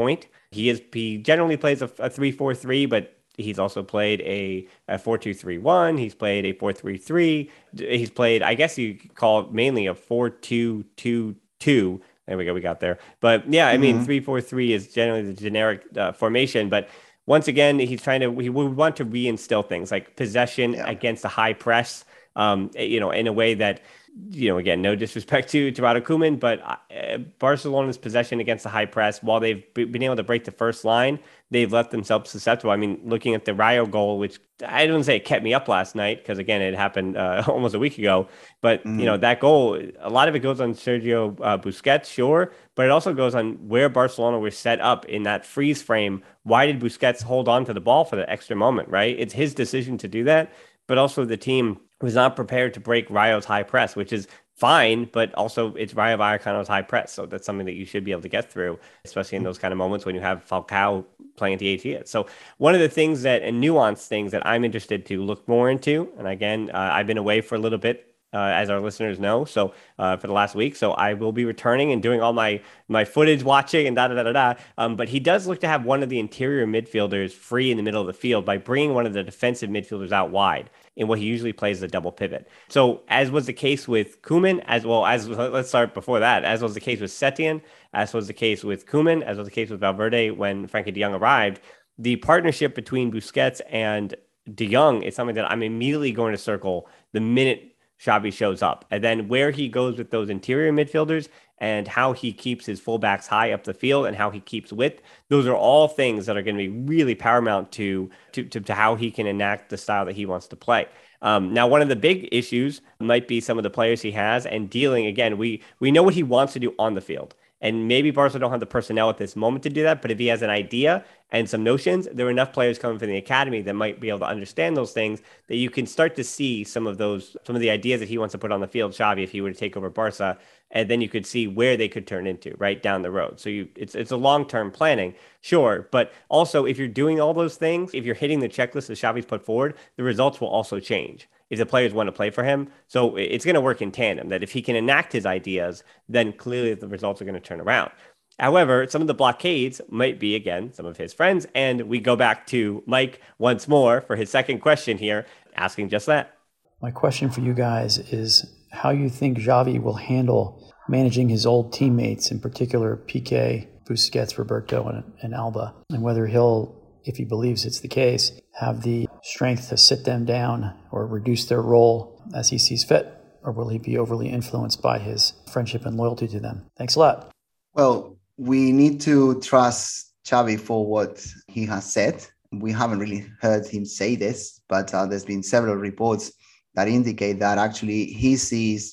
He is he generally plays a, a three four three, but he's also played a, a four two three one. He's played a four three three. He's played, I guess you could call it mainly a four two two two. There we go. We got there. But yeah, I mm-hmm. mean, three four three is generally the generic uh, formation. But once again, he's trying to, he would want to reinstill things like possession yeah. against a high press, um, you know, in a way that, you know, again, no disrespect to, to Ronald Koeman, but uh, Barcelona's possession against the high press, while they've b- been able to break the first line, they've left themselves susceptible. I mean, looking at the Rayo goal, which I don't say it kept me up last night, because again, it happened uh, almost a week ago, but mm. you know, that goal, a lot of it goes on Sergio uh, Busquets, sure, but it also goes on where Barcelona was set up in that freeze frame. Why did Busquets hold on to the ball for the extra moment, right? It's his decision to do that, but also the team was not prepared to break Rayo's high press, which is fine, but also it's Rayo Vallecano's high press. So that's something that you should be able to get through, especially in those kind of moments when you have Falcao playing at the A T S. So one of the things that, and nuanced things that I'm interested to look more into, and again, uh, I've been away for a little bit, Uh, as our listeners know, so uh, for the last week. So I will be returning and doing all my my footage watching and da da da da da. Um, but he does look to have one of the interior midfielders free in the middle of the field by bringing one of the defensive midfielders out wide in what he usually plays as a double pivot. So as was the case with Koeman, as well as, let's start before that, as was the case with Setien, as was the case with Koeman, as was the case with Valverde when Frankie de Jong arrived, the partnership between Busquets and de Jong is something that I'm immediately going to circle the minute Xavi shows up. And then where he goes with those interior midfielders and how he keeps his fullbacks high up the field and how he keeps width, those are all things that are going to be really paramount to, to, to, to how he can enact the style that he wants to play. Um, now, one of the big issues might be some of the players he has and dealing, again, we, we know what he wants to do on the field. And maybe Barca don't have the personnel at this moment to do that, but if he has an idea and some notions, there are enough players coming from the academy that might be able to understand those things, that you can start to see some of those, some of the ideas that he wants to put on the field, Xavi, if he were to take over Barca, and then you could see where they could turn into right down the road. So you, it's it's a long-term planning, sure, but also if you're doing all those things, if you're hitting the checklist that Xavi's put forward, the results will also change if the players want to play for him. So it's going to work in tandem, that if he can enact his ideas, then clearly the results are going to turn around. However, some of the blockades might be, again, some of his friends. And we go back to Mike once more for his second question here, asking just that. My question for you guys is how you think Xavi will handle managing his old teammates, in particular Piqué, Busquets, Roberto, and, and Alba, and whether he'll, if he believes it's the case, have the strength to sit them down or reduce their role as he sees fit, or will he be overly influenced by his friendship and loyalty to them? Thanks a lot. Well, we need to trust Xavi for what he has said. We haven't really heard him say this, but uh, there's been several reports that indicate that actually he sees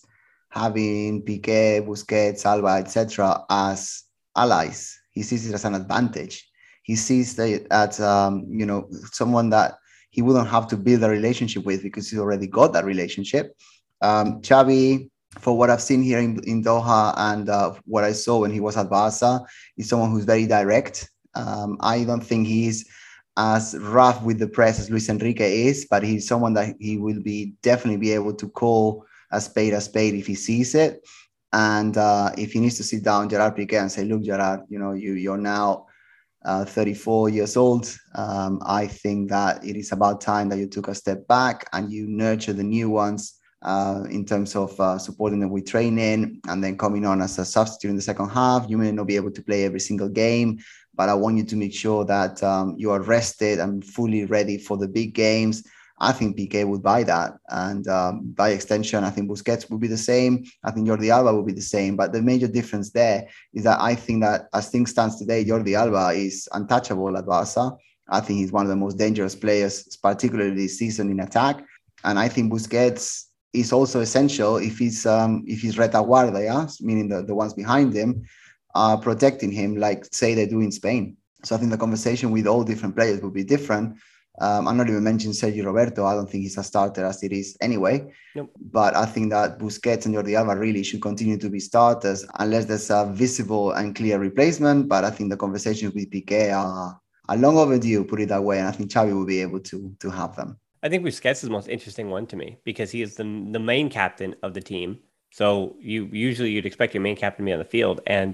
having Piqué, Busquets, Alba, et cetera as allies. He sees it as an advantage. He sees that as um, you know, someone that he wouldn't have to build a relationship with because he's already got that relationship. Um, Xavi, for what I've seen here in, in Doha and uh, what I saw when he was at Barca, is someone who's very direct. Um, I don't think he's as rough with the press as Luis Enrique is, but he's someone that he will be definitely be able to call a spade a spade if he sees it. And uh, if he needs to sit down Gerard Piqué and say, look, Gerard, you know, you, you're now uh, thirty-four years old. Um, I think that it is about time that you took a step back and you nurture the new ones uh, in terms of uh, supporting them with training and then coming on as a substitute in the second half. You may not be able to play every single game, but I want you to make sure that um, you are rested and fully ready for the big games. I think Piqué would buy that. And um, by extension, I think Busquets would be the same. I think Jordi Alba would be the same. But the major difference there is that I think that as things stand today, Jordi Alba is untouchable at Barca. I think he's one of the most dangerous players, particularly this season in attack. And I think Busquets is also essential if he's um, if he's retaguardia, yeah? Meaning the, the ones behind him, are protecting him like, say, they do in Spain. So I think the conversation with all different players will be different. Um, I'm not even mentioning Sergio Roberto. I don't think he's a starter as it is anyway. Nope. But I think that Busquets and Jordi Alba really should continue to be starters unless there's a visible and clear replacement. But I think the conversations with Piqué are, are long overdue, put it that way. And I think Xavi will be able to, to have them. I think Busquets is the most interesting one to me because he is the, the main captain of the team. So you usually you'd expect your main captain to be on the field. And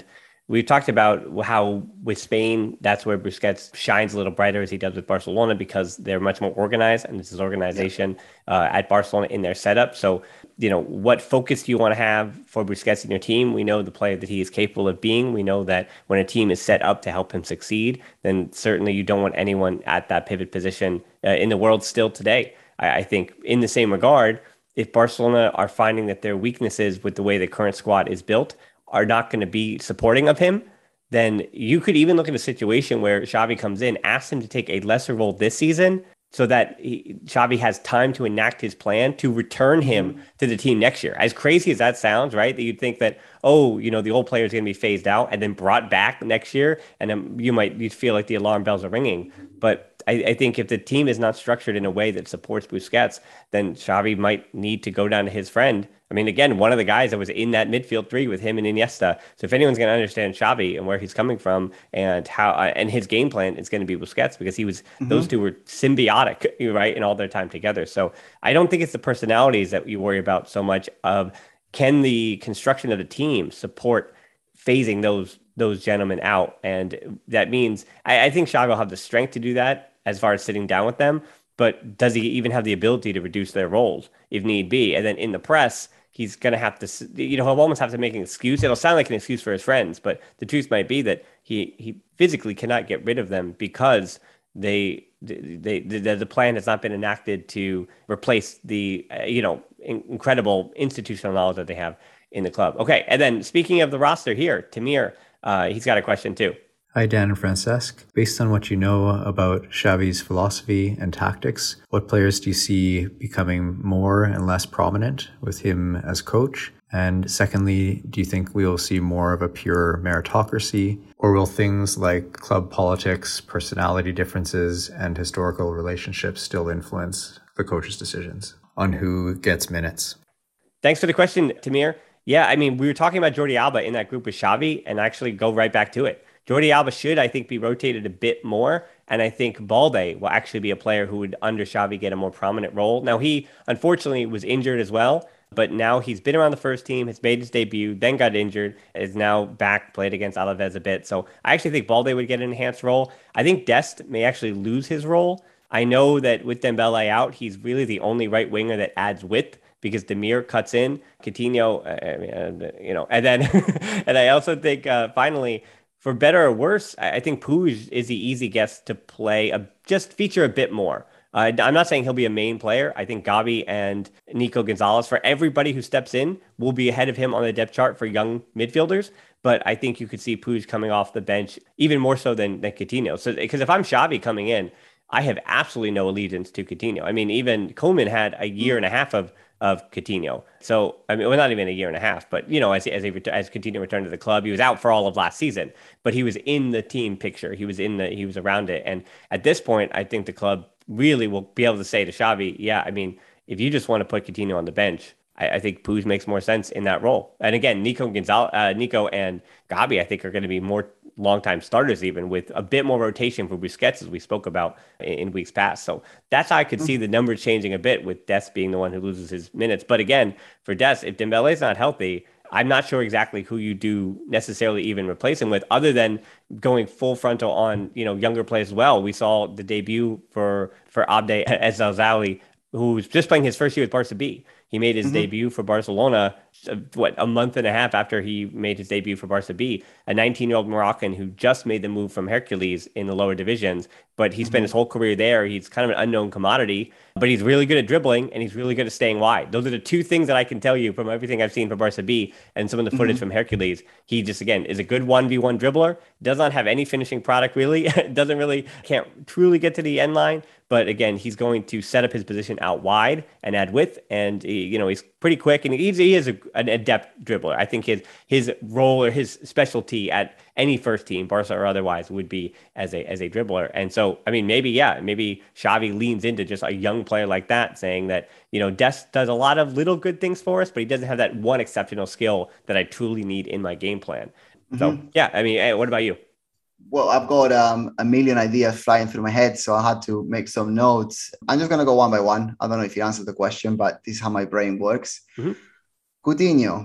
we've talked about how with Spain, that's where Busquets shines a little brighter as he does with Barcelona, because they're much more organized, and this is organization yeah. uh, at Barcelona in their setup. So, you know, what focus do you want to have for Busquets in your team? We know the player that he is capable of being. We know that when a team is set up to help him succeed, then certainly you don't want anyone at that pivot position uh, in the world still today. I, I think in the same regard, if Barcelona are finding that their weaknesses with the way the current squad is built are not going to be supporting of him, then you could even look at a situation where Xavi comes in, asks him to take a lesser role this season so that he, Xavi has time to enact his plan to return him mm-hmm. to the team next year. As crazy as that sounds, right? That you'd think that, oh, you know, the old player is going to be phased out and then brought back next year. And then you might you'd feel like the alarm bells are ringing. But I, I think if the team is not structured in a way that supports Busquets, then Xavi might need to go down to his friend. I mean, again, one of the guys that was in that midfield three with him and Iniesta. So if anyone's going to understand Xavi and where he's coming from and how uh, and his game plan, it's going to be Busquets, because he was mm-hmm. those two were symbiotic, right, in all their time together. So I don't think it's the personalities that you worry about so much of can the construction of the team support phasing those those gentlemen out. And that means I, I think Xavi will have the strength to do that as far as sitting down with them. But does he even have the ability to reduce their roles if need be? And then in the press, he's going to have to, you know, he'll almost have to make an excuse. It'll sound like an excuse for his friends, but the truth might be that he, he physically cannot get rid of them because they, they, the, the plan has not been enacted to replace the, uh, you know, in, incredible institutional knowledge that they have in the club. Okay. And then speaking of the roster here, Tamir, uh, he's got a question too. Hi, Dan and Francesc. Based on what you know about Xavi's philosophy and tactics, what players do you see becoming more and less prominent with him as coach? And secondly, do you think we will see more of a pure meritocracy, or will things like club politics, personality differences, and historical relationships still influence the coach's decisions on who gets minutes? Thanks for the question, Tamir. Yeah, I mean, we were talking about Jordi Alba in that group with Xavi, and actually go right back to it. Jordi Alba should, I think, be rotated a bit more. And I think Balde will actually be a player who would, under Xavi, get a more prominent role. Now, he, unfortunately, was injured as well. But now he's been around the first team, has made his debut, then got injured, is now back, played against Alaves a bit. So I actually think Balde would get an enhanced role. I think Dest may actually lose his role. I know that with Dembele out, he's really the only right winger that adds width, because Demir cuts in, Coutinho, uh, you know, and then, and I also think, uh, finally, for better or worse, I think Puig is the easy guess to play, a, just feature a bit more. Uh, I'm not saying he'll be a main player. I think Gavi and Nico Gonzalez, for everybody who steps in, will be ahead of him on the depth chart for young midfielders. But I think you could see Puig coming off the bench even more so than, than Coutinho. So, because if I'm Xavi coming in, I have absolutely no allegiance to Coutinho. I mean, even Koeman had a year and a half of of Coutinho. So, I mean, well, not even a year and a half, but, you know, as as, a, as Coutinho returned to the club, he was out for all of last season, but he was in the team picture. He was in the, he was around it. And at this point, I think the club really will be able to say to Xavi, yeah, I mean, if you just want to put Coutinho on the bench, I, I think Puig makes more sense in that role. And again, Nico Gonzalez, uh, Nico and Gavi, I think, are going to be more longtime starters, even with a bit more rotation for Busquets, as we spoke about in, in weeks past. So that's how I could see the numbers changing a bit, with Dest being the one who loses his minutes. But again, for Dest, if Dembele is not healthy, I'm not sure exactly who you do necessarily even replace him with, other than going full frontal on, you know, younger players as well. We saw the debut for for Abde Ezzalzouli, who was just playing his first year with Barca B. He made his mm-hmm. debut for Barcelona, what, a month and a half after he made his debut for Barca B, a nineteen-year-old Moroccan who just made the move from Hercules in the lower divisions, but he mm-hmm. spent his whole career there. He's kind of an unknown commodity, but he's really good at dribbling, and he's really good at staying wide. Those are the two things that I can tell you from everything I've seen for Barca B and some of the footage mm-hmm. from Hercules. He just, again, is a good one v one dribbler, does not have any finishing product, really, doesn't really, can't truly get to the end line. But again, he's going to set up his position out wide and add width. And, he, you know, he's pretty quick, and he's, he is a, an adept dribbler. I think his his role or his specialty at any first team, Barca or otherwise, would be as a as a dribbler. And so, I mean, maybe, yeah, maybe Xavi leans into just a young player like that, saying that, you know, Dest does a lot of little good things for us, but he doesn't have that one exceptional skill that I truly need in my game plan. Mm-hmm. So, yeah, I mean, hey, what about you? Well, I've got um, a million ideas flying through my head, so I had to make some notes. I'm just going to go one by one. I don't know if you answered the question, but this is how my brain works. Mm-hmm. Coutinho,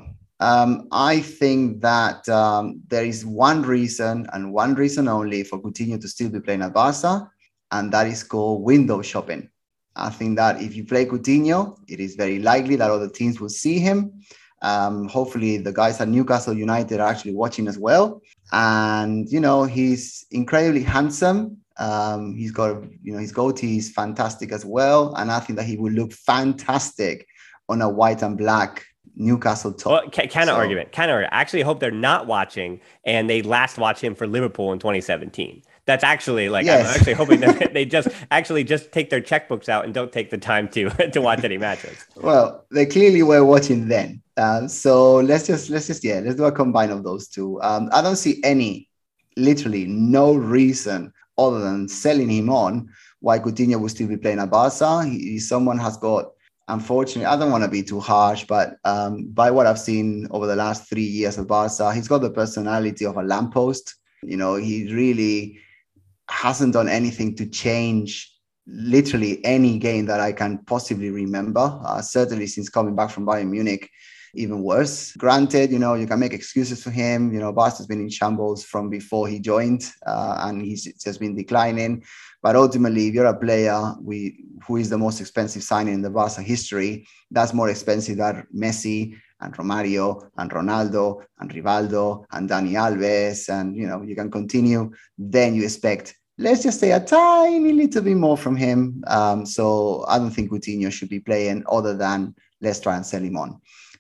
Um, I think that um, there is one reason and one reason only for Coutinho to still be playing at Barca, and that is called window shopping. I think that if you play Coutinho, it is very likely that other teams will see him. Um, hopefully, the guys at Newcastle United are actually watching as well. And, you know, he's incredibly handsome. Um, he's got, you know, his goatee is fantastic as well. And I think that he will look fantastic on a white and black Newcastle top. Well, kind of so, argument, kind of. I actually hope they're not watching and they last watch him for Liverpool in twenty seventeen. That's actually like, yes. I'm actually hoping that they just actually just take their checkbooks out and don't take the time to to watch any matches. Well, they clearly were watching then. Uh, so let's just, let's just, yeah, let's do a combine of those two. Um, I don't see any, literally no reason other than selling him on why Coutinho will still be playing at Barca. He, someone has got, unfortunately, I don't want to be too harsh, but um, by what I've seen over the last three years of Barca, he's got the personality of a lamppost. You know, he really hasn't done anything to change literally any game that I can possibly remember. Uh, certainly since coming back from Bayern Munich, even worse. Granted, you know, you can make excuses for him. You know, Barca's been in shambles from before he joined, uh, and he's just been declining. But ultimately, if you're a player we, who is the most expensive signing in the Barca history, that's more expensive than Messi and Romario and Ronaldo and Rivaldo and Dani Alves. And, you know, you can continue. Then you expect, let's just say, a tiny little bit more from him. Um, so I don't think Coutinho should be playing other than let's try and sell him on.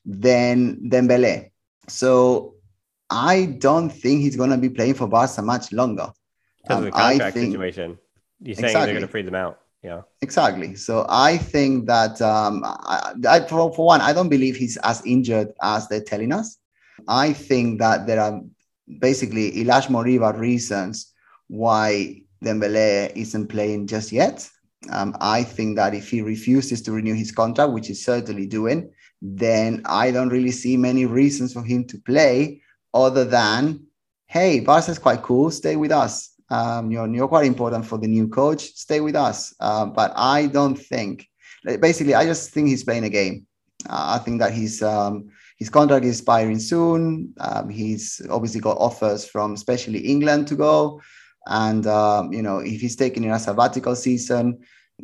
Then Dembele. So I don't think he's going to be playing for Barca much longer. Because um, of the contract I think, situation. You're saying exactly. they're going to free them out. Yeah, exactly. So I think that um, I, I, for, for one, I don't believe he's as injured as they're telling us. I think that there are basically Ilaix Moriba reasons why Dembele isn't playing just yet. Um, I think that if he refuses to renew his contract, which he's certainly doing, then I don't really see many reasons for him to play other than, hey, Barca's quite cool, stay with us. Um, you're, you're quite important for the new coach, stay with us. Uh, but I don't think, basically, I just think he's playing a game. Uh, I think that he's, um, his contract is expiring soon. Um, he's obviously got offers from especially England to go. And, um, you know, if he's taking a sabbatical season,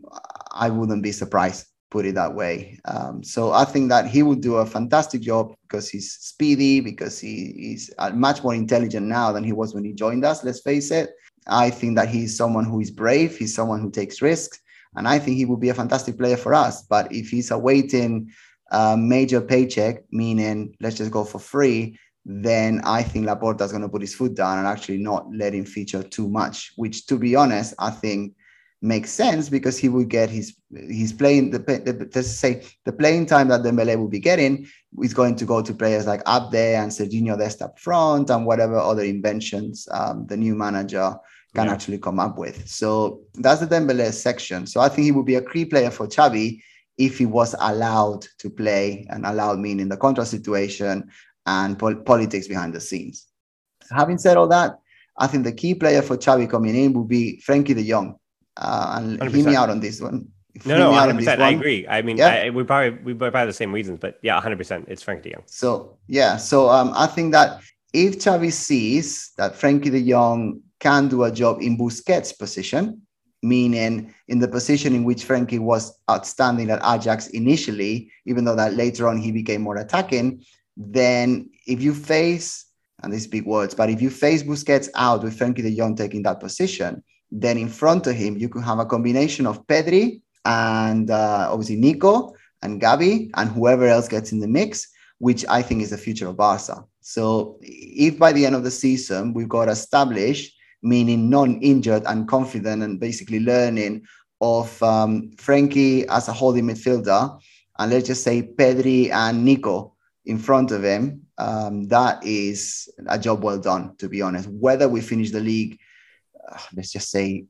I wouldn't be surprised, put it that way. Um, so I think that he will do a fantastic job because he's speedy, because he is much more intelligent now than he was when he joined us, let's face it. I think that he's someone who is brave. He's someone who takes risks. And I think he will be a fantastic player for us. But if he's awaiting a major paycheck, meaning let's just go for free, then I think Laporta is going to put his foot down and actually not let him feature too much, which, to be honest, I think makes sense because he will get his he's playing the, the let's say the playing time that Dembele will be getting is going to go to players like Abde and Serginho Dest up front and whatever other inventions um, the new manager can yeah. actually come up with. So that's the Dembele section. So I think he would be a key player for Xavi if he was allowed to play, and allowed meaning the contract situation and pol- politics behind the scenes. Having said all that, I think the key player for Xavi coming in will be Frenkie de Jong. Uh, and hear me out on this one. No, no, one hundred percent. I agree. I mean, yeah. I, we probably we probably the same reasons, but yeah, one hundred percent. It's Frenkie de Jong. So yeah, so um, I think that if Xavi sees that Frenkie de Jong can do a job in Busquets' position, meaning in the position in which Frenkie was outstanding at Ajax initially, even though that later on he became more attacking, then if you face, and these big words, but if you face Busquets out with Frenkie de Jong taking that position, then in front of him, you could have a combination of Pedri and uh, obviously Nico and Gavi and whoever else gets in the mix, which I think is the future of Barca. So if by the end of the season, we've got established, meaning non-injured and confident and basically learning of um, Frenkie as a holding midfielder, and let's just say Pedri and Nico in front of him, um, that is a job well done, to be honest. Whether we finish the league, Uh, let's just say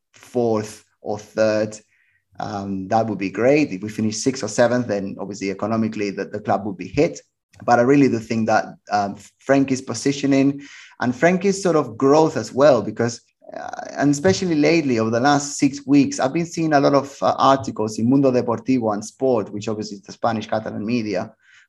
fourth or third, um, that would be great. If we finish sixth or seventh, then obviously economically the, the club would be hit. But I really do think that um, Frenkie's positioning and Frenkie's sort of growth as well, because uh, and especially lately over the last six weeks, I've been seeing a lot of uh, articles in Mundo Deportivo and Sport, which obviously is the Spanish Catalan media,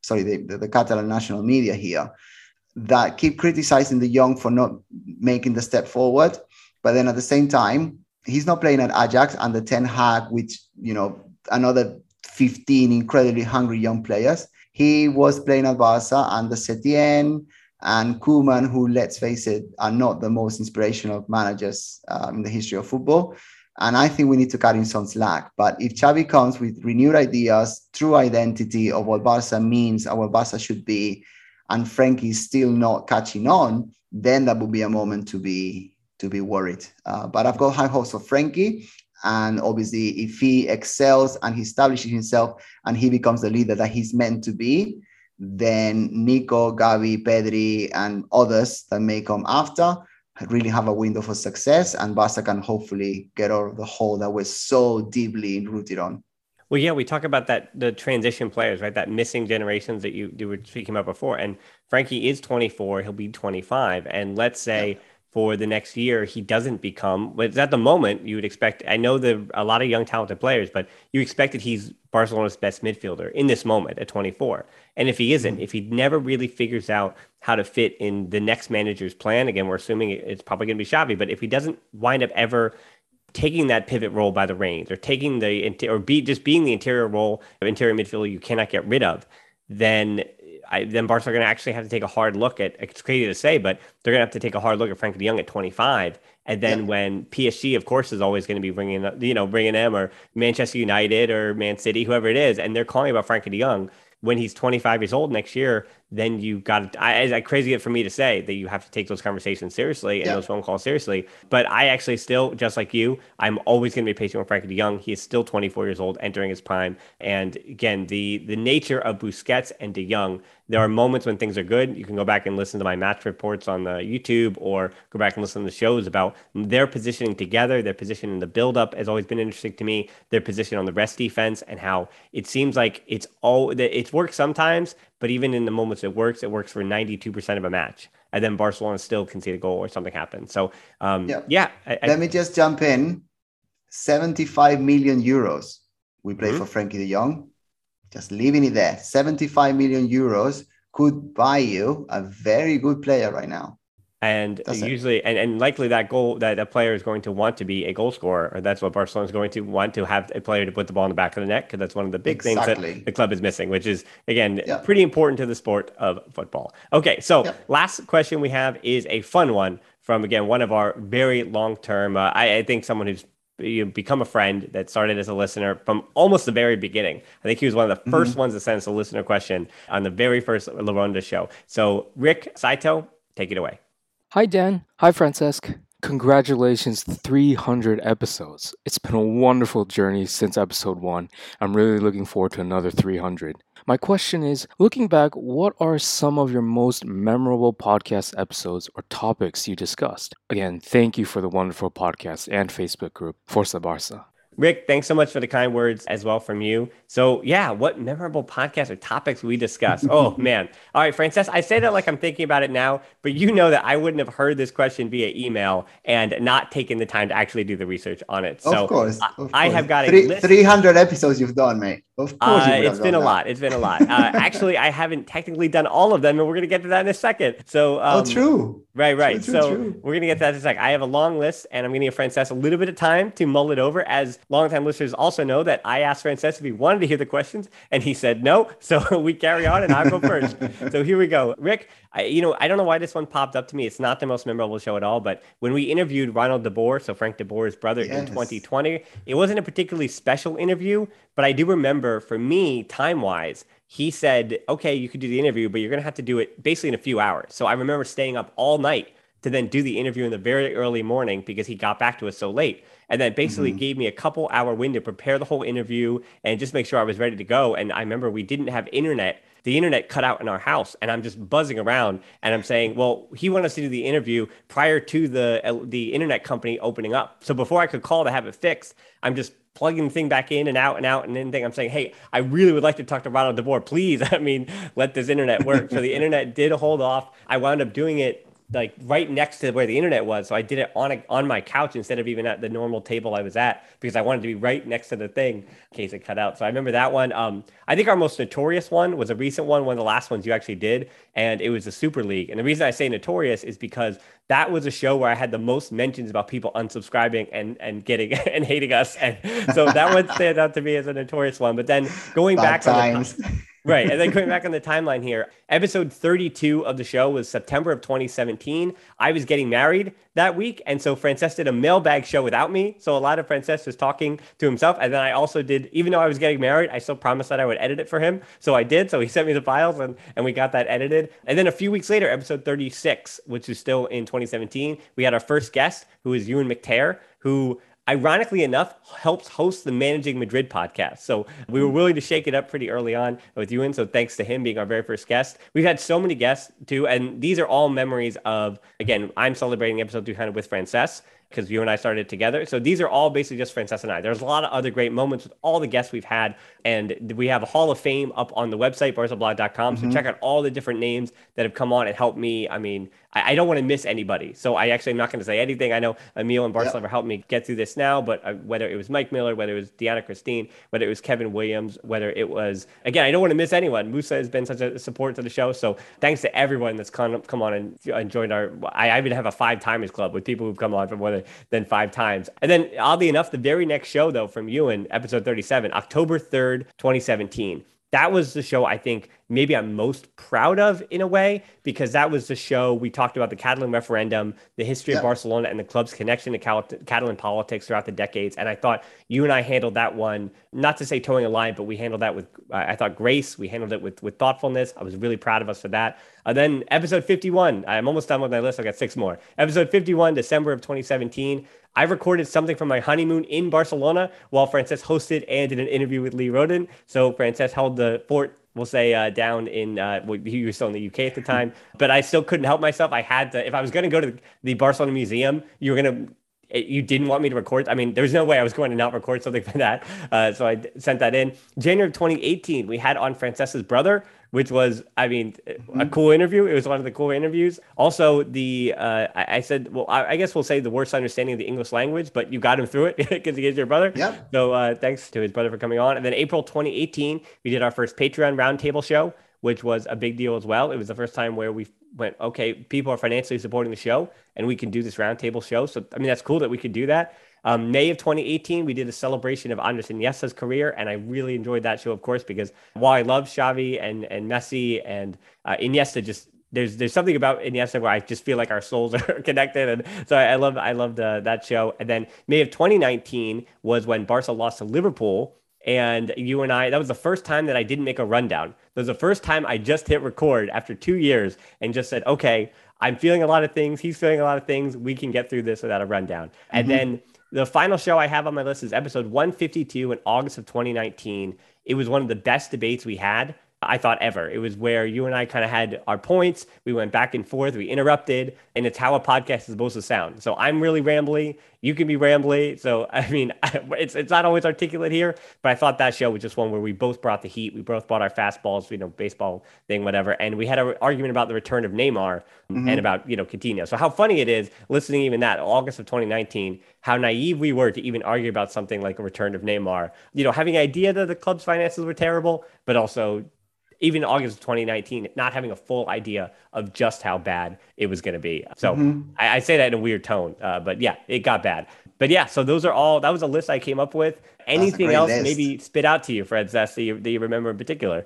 sorry, the, the, the Catalan national media here, that keep criticizing De Jong for not making the step forward. But then at the same time, he's not playing at Ajax under Ten Hag, which, you know, another fifteen incredibly hungry young players. He was playing at Barca under Setien and Koeman, who, let's face it, are not the most inspirational managers um, in the history of football. And I think we need to cut in some slack. But if Xavi comes with renewed ideas, true identity of what Barca means and what Barca should be, and Frenkie is still not catching on, then that would be a moment to be to be worried. Uh, but I've got high hopes for Frenkie. And obviously, if he excels and he establishes himself and he becomes the leader that he's meant to be, then Nico, Gavi, Pedri, and others that may come after really have a window for success, and Barca can hopefully get out of the hole that we're so deeply rooted on. Well, yeah, we talk about that, the transition players, right? That missing generations that you, you were speaking about before. And Frenkie is twenty-four, he'll be twenty-five. And let's say... Yeah. For the next year, he doesn't become, but at the moment you would expect, I know there are a lot of young talented players, but you expect that he's Barcelona's best midfielder in this moment at twenty-four. And if he isn't, mm-hmm. if he never really figures out how to fit in the next manager's plan, again, we're assuming it's probably going to be Xavi, but if he doesn't wind up ever taking that pivot role by the reins or taking the, or be just being the interior role of interior midfielder you cannot get rid of, then I, then Barca are going to actually have to take a hard look at, it's crazy to say, but they're going to have to take a hard look at Frenkie de Jong at twenty-five. And then yeah. when P S G, of course, is always going to be bringing, you know, bringing them, or Manchester United or Man City, whoever it is, and they're calling about Frenkie de Jong, when he's twenty-five years old next year, then you got to, I, I crazy it for me to say that you have to take those conversations seriously and yeah. those phone calls seriously. But I actually still, just like you, I'm always going to be patient with Frenkie de Jong. He is still twenty-four years old, entering his prime. And again, the the nature of Busquets and de Jong, there are moments when things are good. You can go back and listen to my match reports on the YouTube, or go back and listen to the shows about their positioning together. Their position in the build-up has always been interesting to me. Their position on the rest defense, and how it seems like it's all, it's worked sometimes, but even in the moments it works, it works for ninety-two percent of a match. And then Barcelona still concede a goal or something happens. So, um, yeah. yeah I, Let I, me just jump in. seventy-five million euros we play mm-hmm. for Frenkie de Jong. Just leaving it there. seventy-five million euros could buy you a very good player right now. And that's usually, and, and likely that goal, that a player is going to want to be a goal scorer, or that's what Barcelona is going to want, to have a player to put the ball in the back of the net, because that's one of the big exactly. things that the club is missing, which is, again, yeah. pretty important to the sport of football. Okay, so yeah. last question we have is a fun one from, again, one of our very long-term, uh, I, I think someone who's you become a friend, that started as a listener from almost the very beginning. I think he was one of the first mm-hmm. ones to send us a listener question on the very first La Ronda show. So Rick Saito, take it away. Hi, Dan. Hi, Francesc. Congratulations, three hundred episodes. It's been a wonderful journey since episode one. I'm really looking forward to another three hundred. My question is, looking back, what are some of your most memorable podcast episodes or topics you discussed? Again, thank you for the wonderful podcast and Facebook group, Forza Barça. Rick, thanks so much for the kind words as well from you. So yeah, what memorable podcasts or topics we discuss? Oh man. All right, Francesc, I say that like I'm thinking about it now, but you know that I wouldn't have heard this question via email and not taken the time to actually do the research on it. So of course, of course. I have got a Three, list. three hundred episodes you've done, mate. Of course. Uh, it's been a that. lot. It's been a lot. Uh, actually, I haven't technically done all of them, and we're going to get to that in a second. So, um, oh, true. Right, right. True, true, so true. we're going to get to that in a second. I have a long list, and I'm going to give Francesc a little bit of time to mull it over. As longtime listeners also know that I asked Francesc if he wanted to hear the questions, and he said no. So we carry on, and I'll go first. So here we go. Rick, I, you know, I don't know why this one popped up to me. It's not the most memorable show at all, but when we interviewed Ronald de Boer, so Frank de Boer's brother, yes. in twenty twenty, it wasn't a particularly special interview, but I do remember, for me, time-wise, he said, okay, you could do the interview, but you're going to have to do it basically in a few hours. So I remember staying up all night to then do the interview in the very early morning because he got back to us so late. And then basically mm-hmm. gave me a couple hour window to prepare the whole interview and just make sure I was ready to go. And I remember we didn't have internet. The internet cut out in our house, and I'm just buzzing around, and I'm saying, well, he wanted us to do the interview prior to the uh, the internet company opening up. So before I could call to have it fixed, I'm just plugging the thing back in and out and out and anything. I'm saying, hey, I really would like to talk to Ronald de Boer. Please, I mean, let this internet work. So the internet did hold off. I wound up doing it like right next to where the internet was. So I did it on a, on my couch instead of even at the normal table I was at, because I wanted to be right next to the thing in case it cut out. So I remember that one. Um, I think our most notorious one was a recent one, one of the last ones you actually did, and it was the Super League. And the reason I say notorious is because that was a show where I had the most mentions about people unsubscribing and, and getting and hating us. And so that one stands out to me as a notorious one. But then going Bad back times. on the, right. And then going back on the timeline here, episode thirty-two of the show was September of twenty seventeen. I was getting married that week. And so Frances did a mailbag show without me. So a lot of Frances was talking to himself. And then I also did, even though I was getting married, I still promised that I would edit it for him. So I did. So he sent me the files and, and we got that edited. And then a few weeks later, episode thirty-six, which is still in twenty seventeen, we had our first guest, who is Ewan McTear, who ironically enough helps host the Managing Madrid podcast. So we were willing to shake it up pretty early on with Ewan. So thanks to him being our very first guest. We've had so many guests too. And these are all memories of, again, I'm celebrating episode two hundred with Frances, because you and I started together. So these are all basically just Frances and I. There's a lot of other great moments with all the guests we've had. And we have a Hall of Fame up on the website, barca blog dot com. Mm-hmm. So check out all the different names that have come on and helped me. I mean, I, I don't want to miss anybody. So I actually am not going to say anything. I know Emil and Barcelona yep. helped me get through this now, but uh, whether it was Mike Miller, whether it was Deanna Christine, whether it was Kevin Williams, whether it was, again, I don't want to miss anyone. Musa has been such a support to the show. So thanks to everyone that's come, come on and, and joined our, I, I even have a five timers club with people who've come on for more than, than five times. And then oddly enough, the very next show though, from Ewan, episode thirty-seven, October third, twenty seventeen. That was the show I think maybe I'm most proud of in a way, because that was the show we talked about the Catalan referendum, the history yeah. of Barcelona and the club's connection to Cal- Catalan politics throughout the decades. And I thought you and I handled that one, not to say towing a line, but we handled that with, uh, I thought, grace. We handled it with, with thoughtfulness. I was really proud of us for that. And then episode fifty-one, I'm almost done with my list. I got six more. Episode fifty-one, December of twenty seventeen. I recorded something from my honeymoon in Barcelona while Frances hosted and did an interview with Lee Roden. So Frances held the fort, we'll say, uh, down in, uh, well, he was still in the U K at the time, but I still couldn't help myself. I had to, if I was going to go to the Barcelona Museum, you were going to, you didn't want me to record. I mean, there's no way I was going to not record something for that. Uh, so I sent that in. January of twenty eighteen, we had on Frances's brother, which was, I mean, a cool interview. It was one of the cool interviews. Also, the uh, I, I said, well, I, I guess we'll say the worst understanding of the English language, but you got him through it because he is your brother. Yeah. So uh, thanks to his brother for coming on. And then April twenty eighteen, we did our first Patreon roundtable show, which was a big deal as well. It was the first time where we went, okay, people are financially supporting the show and we can do this roundtable show. So, I mean, that's cool that we could do that. Um, May of twenty eighteen, we did a celebration of Andres Iniesta's career, and I really enjoyed that show, of course, because while I love Xavi and, and Messi and uh, Iniesta, just there's there's something about Iniesta where I just feel like our souls are connected, and so I, I love I loved uh, that show. And then May of twenty nineteen was when Barca lost to Liverpool. And you and I, that was the first time that I didn't make a rundown. That was the first time I just hit record after two years and just said, okay, I'm feeling a lot of things. He's feeling a lot of things. We can get through this without a rundown. Mm-hmm. And then the final show I have on my list is episode one fifty-two in August of twenty nineteen. It was one of the best debates we had, I thought, ever. It was where you and I kind of had our points. We went back and forth. We interrupted. And it's how a podcast is supposed to sound. So I'm really rambly. You can be rambly. So, I mean, it's it's not always articulate here. But I thought that show was just one where we both brought the heat. We both brought our fastballs, you know, baseball thing, whatever. And we had an argument about the return of Neymar mm-hmm. and about, you know, Coutinho. So how funny it is, listening even that, August of twenty nineteen, how naive we were to even argue about something like a return of Neymar. You know, having an idea that the club's finances were terrible, but also even August of twenty nineteen, not having a full idea of just how bad it was going to be. So mm-hmm. I, I say that in a weird tone, uh, but yeah, it got bad. But yeah, so those are all, that was a list I came up with. Anything else list. Maybe spit out to you, Fred, that you, that you remember in particular?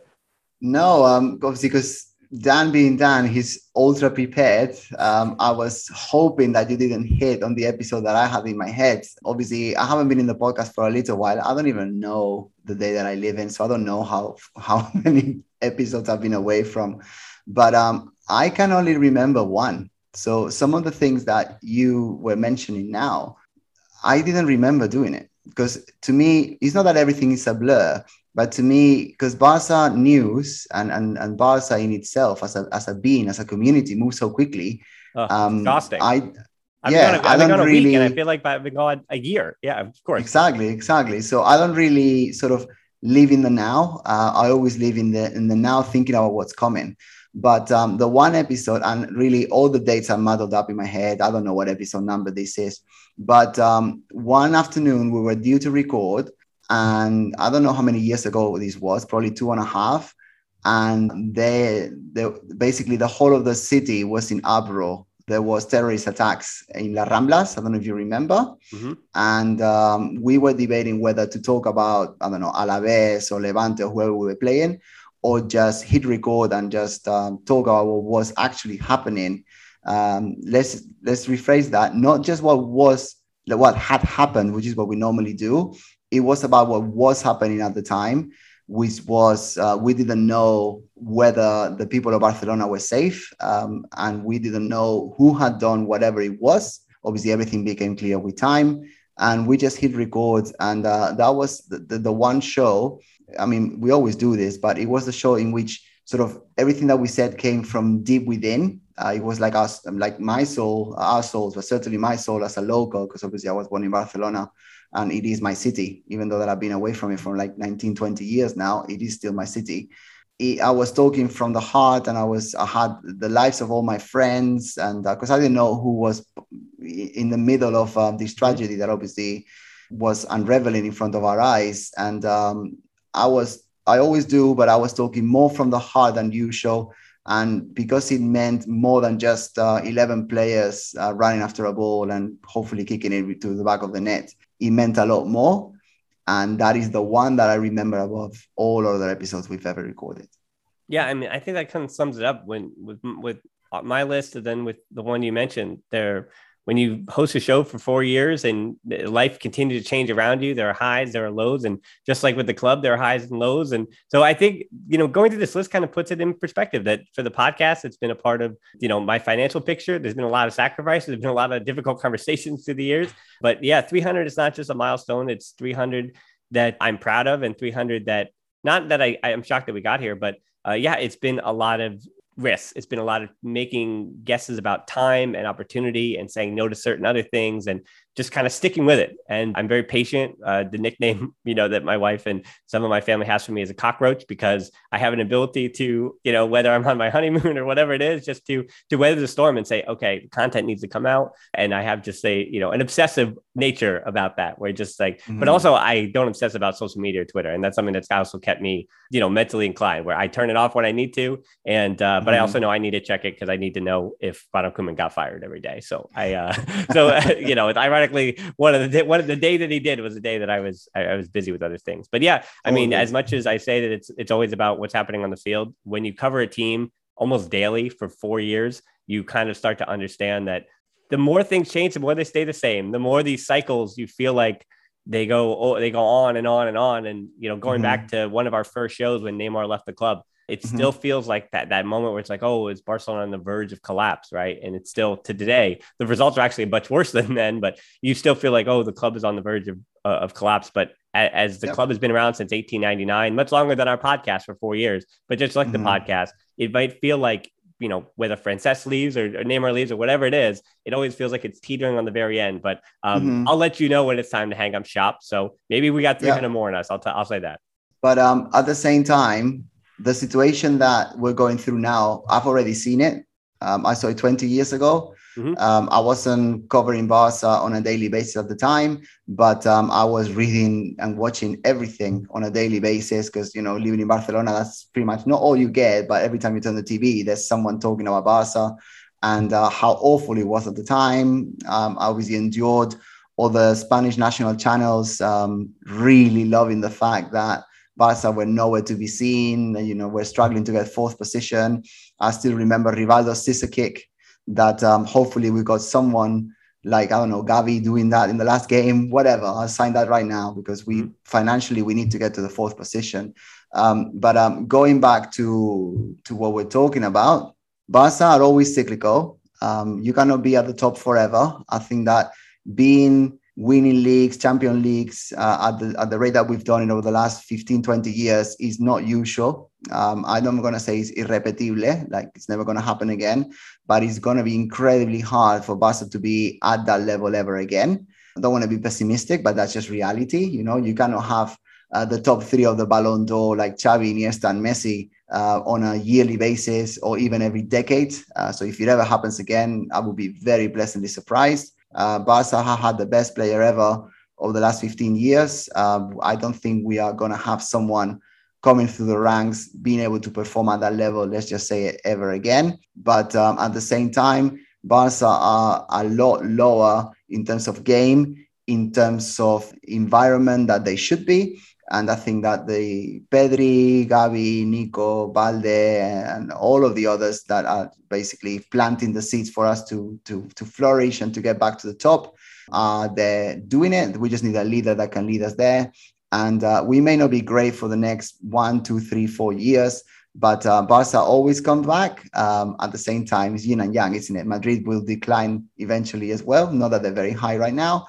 No, um, obviously, because Dan being Dan, he's ultra prepared. Um, I was hoping that you didn't hit on the episode that I had in my head. Obviously, I haven't been in the podcast for a little while. I don't even know the day that I live in, so I don't know how how many episodes I've been away from. But um, I can only remember one. So some of the things that you were mentioning now, I didn't remember doing it. Because to me, it's not that everything is a blur, but to me, because Barca news and, and, and Barca in itself as a as a being, as a community, moves so quickly. Oh, um, exhausting. I, I've yeah, been on a, I've been on a really, week and I feel like I've been gone a year. Yeah, of course. Exactly, exactly. So I don't really sort of live in the now. Uh, I always live in the in the now, thinking about what's coming. But um, the one episode, and really all the dates are muddled up in my head. I don't know what episode number this is. But um, one afternoon we were due to record, and I don't know how many years ago this was, probably two and a half. And they, they basically the whole of the city was in uproar. There was terrorist attacks in La Ramblas. I don't know if you remember. Mm-hmm. And um, we were debating whether to talk about, I don't know, Alaves or Levante or whoever we were playing, or just hit record and just um, talk about what was actually happening. Um, let's let's rephrase that. Not just what was, what had happened, which is what we normally do. It was about what was happening at the time, which was uh, we didn't know whether the people of Barcelona were safe, um, and we didn't know who had done whatever it was. Obviously, everything became clear with time, and we just hit record, and uh, that was the, the, the one show. I mean, we always do this, but it was the show in which sort of everything that we said came from deep within. Uh, it was like us, like my soul, our souls, but certainly my soul as a local, because obviously I was born in Barcelona. And it is my city, even though that I've been away from it for like nineteen, twenty years now, it is still my city. It, I was talking from the heart, and I was, I had the lives of all my friends, and because uh, I didn't know who was in the middle of um, this tragedy that obviously was unraveling in front of our eyes. And um, I was, I always do, but I was talking more from the heart than usual. And because it meant more than just uh, eleven players uh, running after a ball and hopefully kicking it to the back of the net, it meant a lot more. And that is the one that I remember above all other episodes we've ever recorded. Yeah, I mean, I think that kind of sums it up when with with my list, and then with the one you mentioned there. When you host a show for four years and life continues to change around you, there are highs, there are lows. And just like with the club, there are highs and lows. And so I think, you know, going through this list kind of puts it in perspective that for the podcast, it's been a part of, you know, my financial picture. There's been a lot of sacrifices. There's been a lot of difficult conversations through the years. But yeah, three hundred is not just a milestone. It's three hundred that I'm proud of, and three hundred that, not that I, I'm shocked that we got here, but uh, yeah, it's been a lot of risks. It's been a lot of making guesses about time and opportunity and saying no to certain other things and just kind of sticking with it. And I'm very patient. Uh, the nickname, you know, that my wife and some of my family has for me is a cockroach, because I have an ability to, you know, whether I'm on my honeymoon or whatever it is, just to, to weather the storm and say, okay, content needs to come out. And I have just say, you know, an obsessive nature about that, where just like, mm-hmm. but also I don't obsess about social media or Twitter. And that's something that's also kept me, you know, mentally inclined, where I turn it off when I need to. And, uh, but mm-hmm. I also know I need to check it because I need to know if Ronald Koeman got fired every day. So I, uh, so, uh, you know, it's ironically, one of the one of the day that he did was the day that I was I, I was busy with other things. But yeah, I mean, as much as I say that it's it's always about what's happening on the field, when you cover a team almost daily for four years, you kind of start to understand that the more things change, the more they stay the same. The more these cycles, you feel like they go oh, they go on and on and on. And you know, going mm-hmm. back to one of our first shows when Neymar left the club, it mm-hmm. still feels like that that moment where it's like, oh, is Barcelona on the verge of collapse, right? And it's still to today, the results are actually much worse than then, but you still feel like, oh, the club is on the verge of uh, of collapse. But as, as the yep. club has been around since eighteen ninety-nine, much longer than our podcast for four years, but just like mm-hmm. the podcast, it might feel like, you know, whether Francesc leaves or, or Neymar leaves or whatever it is, it always feels like it's teetering on the very end. But um, mm-hmm. I'll let you know when it's time to hang up shop. So maybe we got three hundred yep. more in us. I'll t- I'll say that. But um, at the same time, the situation that we're going through now, I've already seen it. Um, I saw it twenty years ago. Mm-hmm. Um, I wasn't covering Barca on a daily basis at the time, but um, I was reading and watching everything on a daily basis because, you know, living in Barcelona, that's pretty much not all you get, but every time you turn the T V, there's someone talking about Barca and uh, how awful it was at the time. Um, I obviously endured all the Spanish national channels um, really loving the fact that Barca were nowhere to be seen. You know, we're struggling to get fourth position. I still remember Rivaldo's scissor kick that um, hopefully we got someone like, I don't know, Gavi doing that in the last game, whatever. I'll sign that right now because we mm-hmm. financially, we need to get to the fourth position. Um, but um, going back to, to what we're talking about, Barca are always cyclical. Um, you cannot be at the top forever. I think that being winning leagues, champion leagues uh, at the at the rate that we've done it over the last fifteen, twenty years is not usual. Um, I'm not going to say it's irrepetible, like it's never going to happen again, but it's going to be incredibly hard for Barca to be at that level ever again. I don't want to be pessimistic, but that's just reality. You know, you cannot have uh, the top three of the Ballon d'Or, like Xavi, Iniesta, and Messi, uh, on a yearly basis or even every decade. Uh, so if it ever happens again, I would be very pleasantly surprised. Uh, Barca have had the best player ever over the last fifteen years. Um, I don't think we are going to have someone coming through the ranks being able to perform at that level, let's just say it, ever again. But um, at the same time, Barca are a lot lower in terms of game, in terms of environment that they should be. And I think that the Pedri, Gavi, Nico, Balde, and all of the others that are basically planting the seeds for us to, to, to flourish and to get back to the top, uh, they're doing it. We just need a leader that can lead us there. And uh, we may not be great for the next one, two, three, four years, but uh, Barca always comes back. Um, at the same time, it's yin and yang, isn't it? Madrid will decline eventually as well. Not that they're very high right now.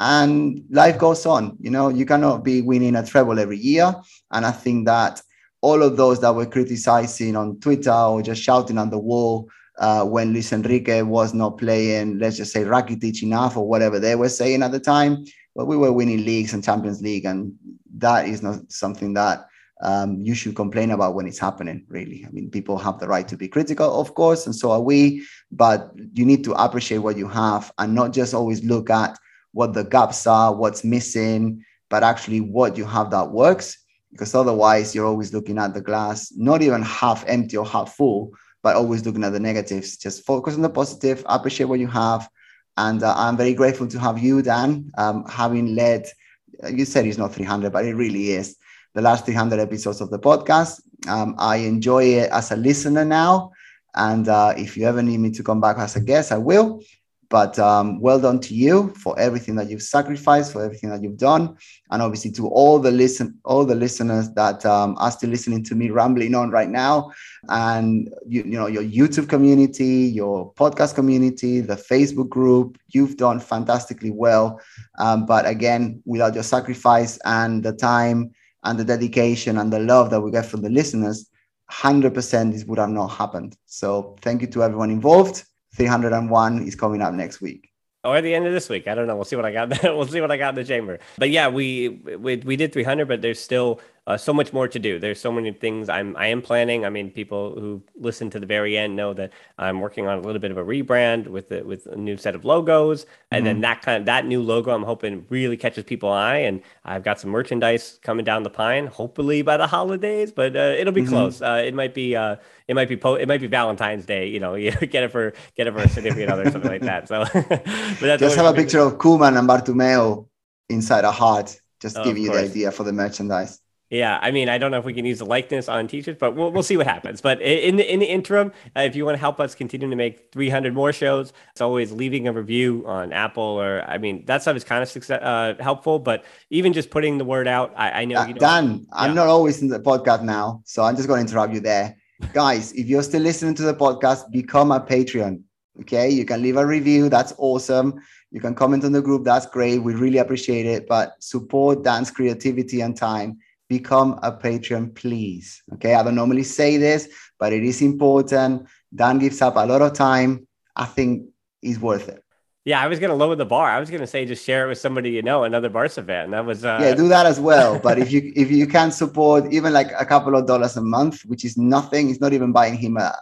And life goes on. You know, you cannot be winning a treble every year. And I think that all of those that were criticizing on Twitter or just shouting on the wall uh, when Luis Enrique was not playing, let's just say Rakitic enough or whatever they were saying at the time, but we were winning leagues and Champions League. And that is not something that um, you should complain about when it's happening, really. I mean, people have the right to be critical, of course, and so are we. But you need to appreciate what you have and not just always look at what the gaps are, what's missing, but actually what you have that works. Because otherwise you're always looking at the glass, not even half empty or half full, but always looking at the negatives. Just focus on the positive, appreciate what you have. And uh, I'm very grateful to have you, Dan, um, having led, you said it's not three hundred, but it really is, the last three hundred episodes of the podcast. Um, I enjoy it as a listener now. And uh, if you ever need me to come back as a guest, I will. But um, well done to you for everything that you've sacrificed, for everything that you've done. And obviously to all the listen, all the listeners that um, are still listening to me rambling on right now. And, you, you know, your YouTube community, your podcast community, the Facebook group, you've done fantastically well. Um, but again, without your sacrifice and the time and the dedication and the love that we get from the listeners, one hundred percent this would have not happened. So thank you to everyone involved. three hundred one is coming up next week. Or at the end of this week. I don't know. We'll see what I got. We'll see what I got in the chamber. But yeah, we we, we did three hundred, but there's still uh, so much more to do. There's so many things I'm I am planning. I mean, people who listen to the very end know that I'm working on a little bit of a rebrand with the, with a new set of logos, and mm-hmm. then that kind of that new logo I'm hoping really catches people's eye. And I've got some merchandise coming down the pine, hopefully by the holidays, but uh, it'll be mm-hmm. close. Uh, it might be uh, it might be po- it might be Valentine's Day. You know, you get it for get it for a significant other, something like that. So. But that's just have a picture of Koeman and Bartomeu inside a heart, just oh, giving you the idea for the merchandise. Yeah, I mean, I don't know if we can use the likeness on t-shirts, but we'll we'll see what happens. But in the in the interim, uh, if you want to help us continue to make three hundred more shows, it's always leaving a review on Apple or, I mean, that stuff is kind of success, uh, helpful, but even just putting the word out, I, I know. Uh, you know Dan, yeah. I'm not always in the podcast now, so I'm just going to interrupt you there. Guys, if you're still listening to the podcast, become a Patreon. Okay, you can leave a review. That's awesome. You can comment on the group. That's great. We really appreciate it. But support Dan's creativity and time. Become a Patreon, please. Okay, I don't normally say this, but it is important. Dan gives up a lot of time. I think he's worth it. Yeah, I was going to lower the bar. I was going to say just share it with somebody you know, another Barca fan. That was uh... yeah, do that as well. But if you if you can support even like a couple of dollars a month, which is nothing, it's not even buying him a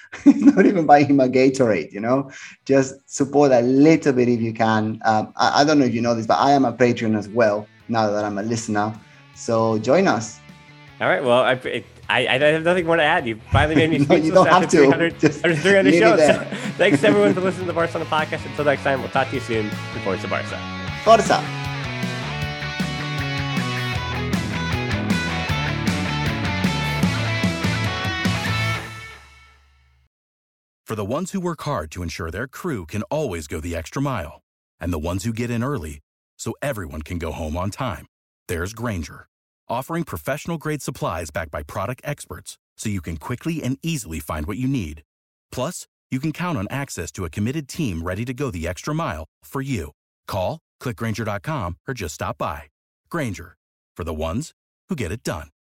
not even buying him a Gatorade, you know, just support a little bit if you can. Um, I, I don't know if you know this, but I am a Patreon as well now that I'm a listener. So join us. All right. Well, I, it, I, I have nothing more to add. You finally made me speechless. No, you don't have to. three hundred, three hundred shows. So, thanks everyone for listening to the Barcelona podcast. Until next time, we'll talk to you soon. Forza Barca. Forza. For the ones who work hard to ensure their crew can always go the extra mile, and the ones who get in early so everyone can go home on time, there's Grainger, offering professional-grade supplies backed by product experts so you can quickly and easily find what you need. Plus, you can count on access to a committed team ready to go the extra mile for you. Call, click Grainger dot com, or just stop by. Grainger, for the ones who get it done.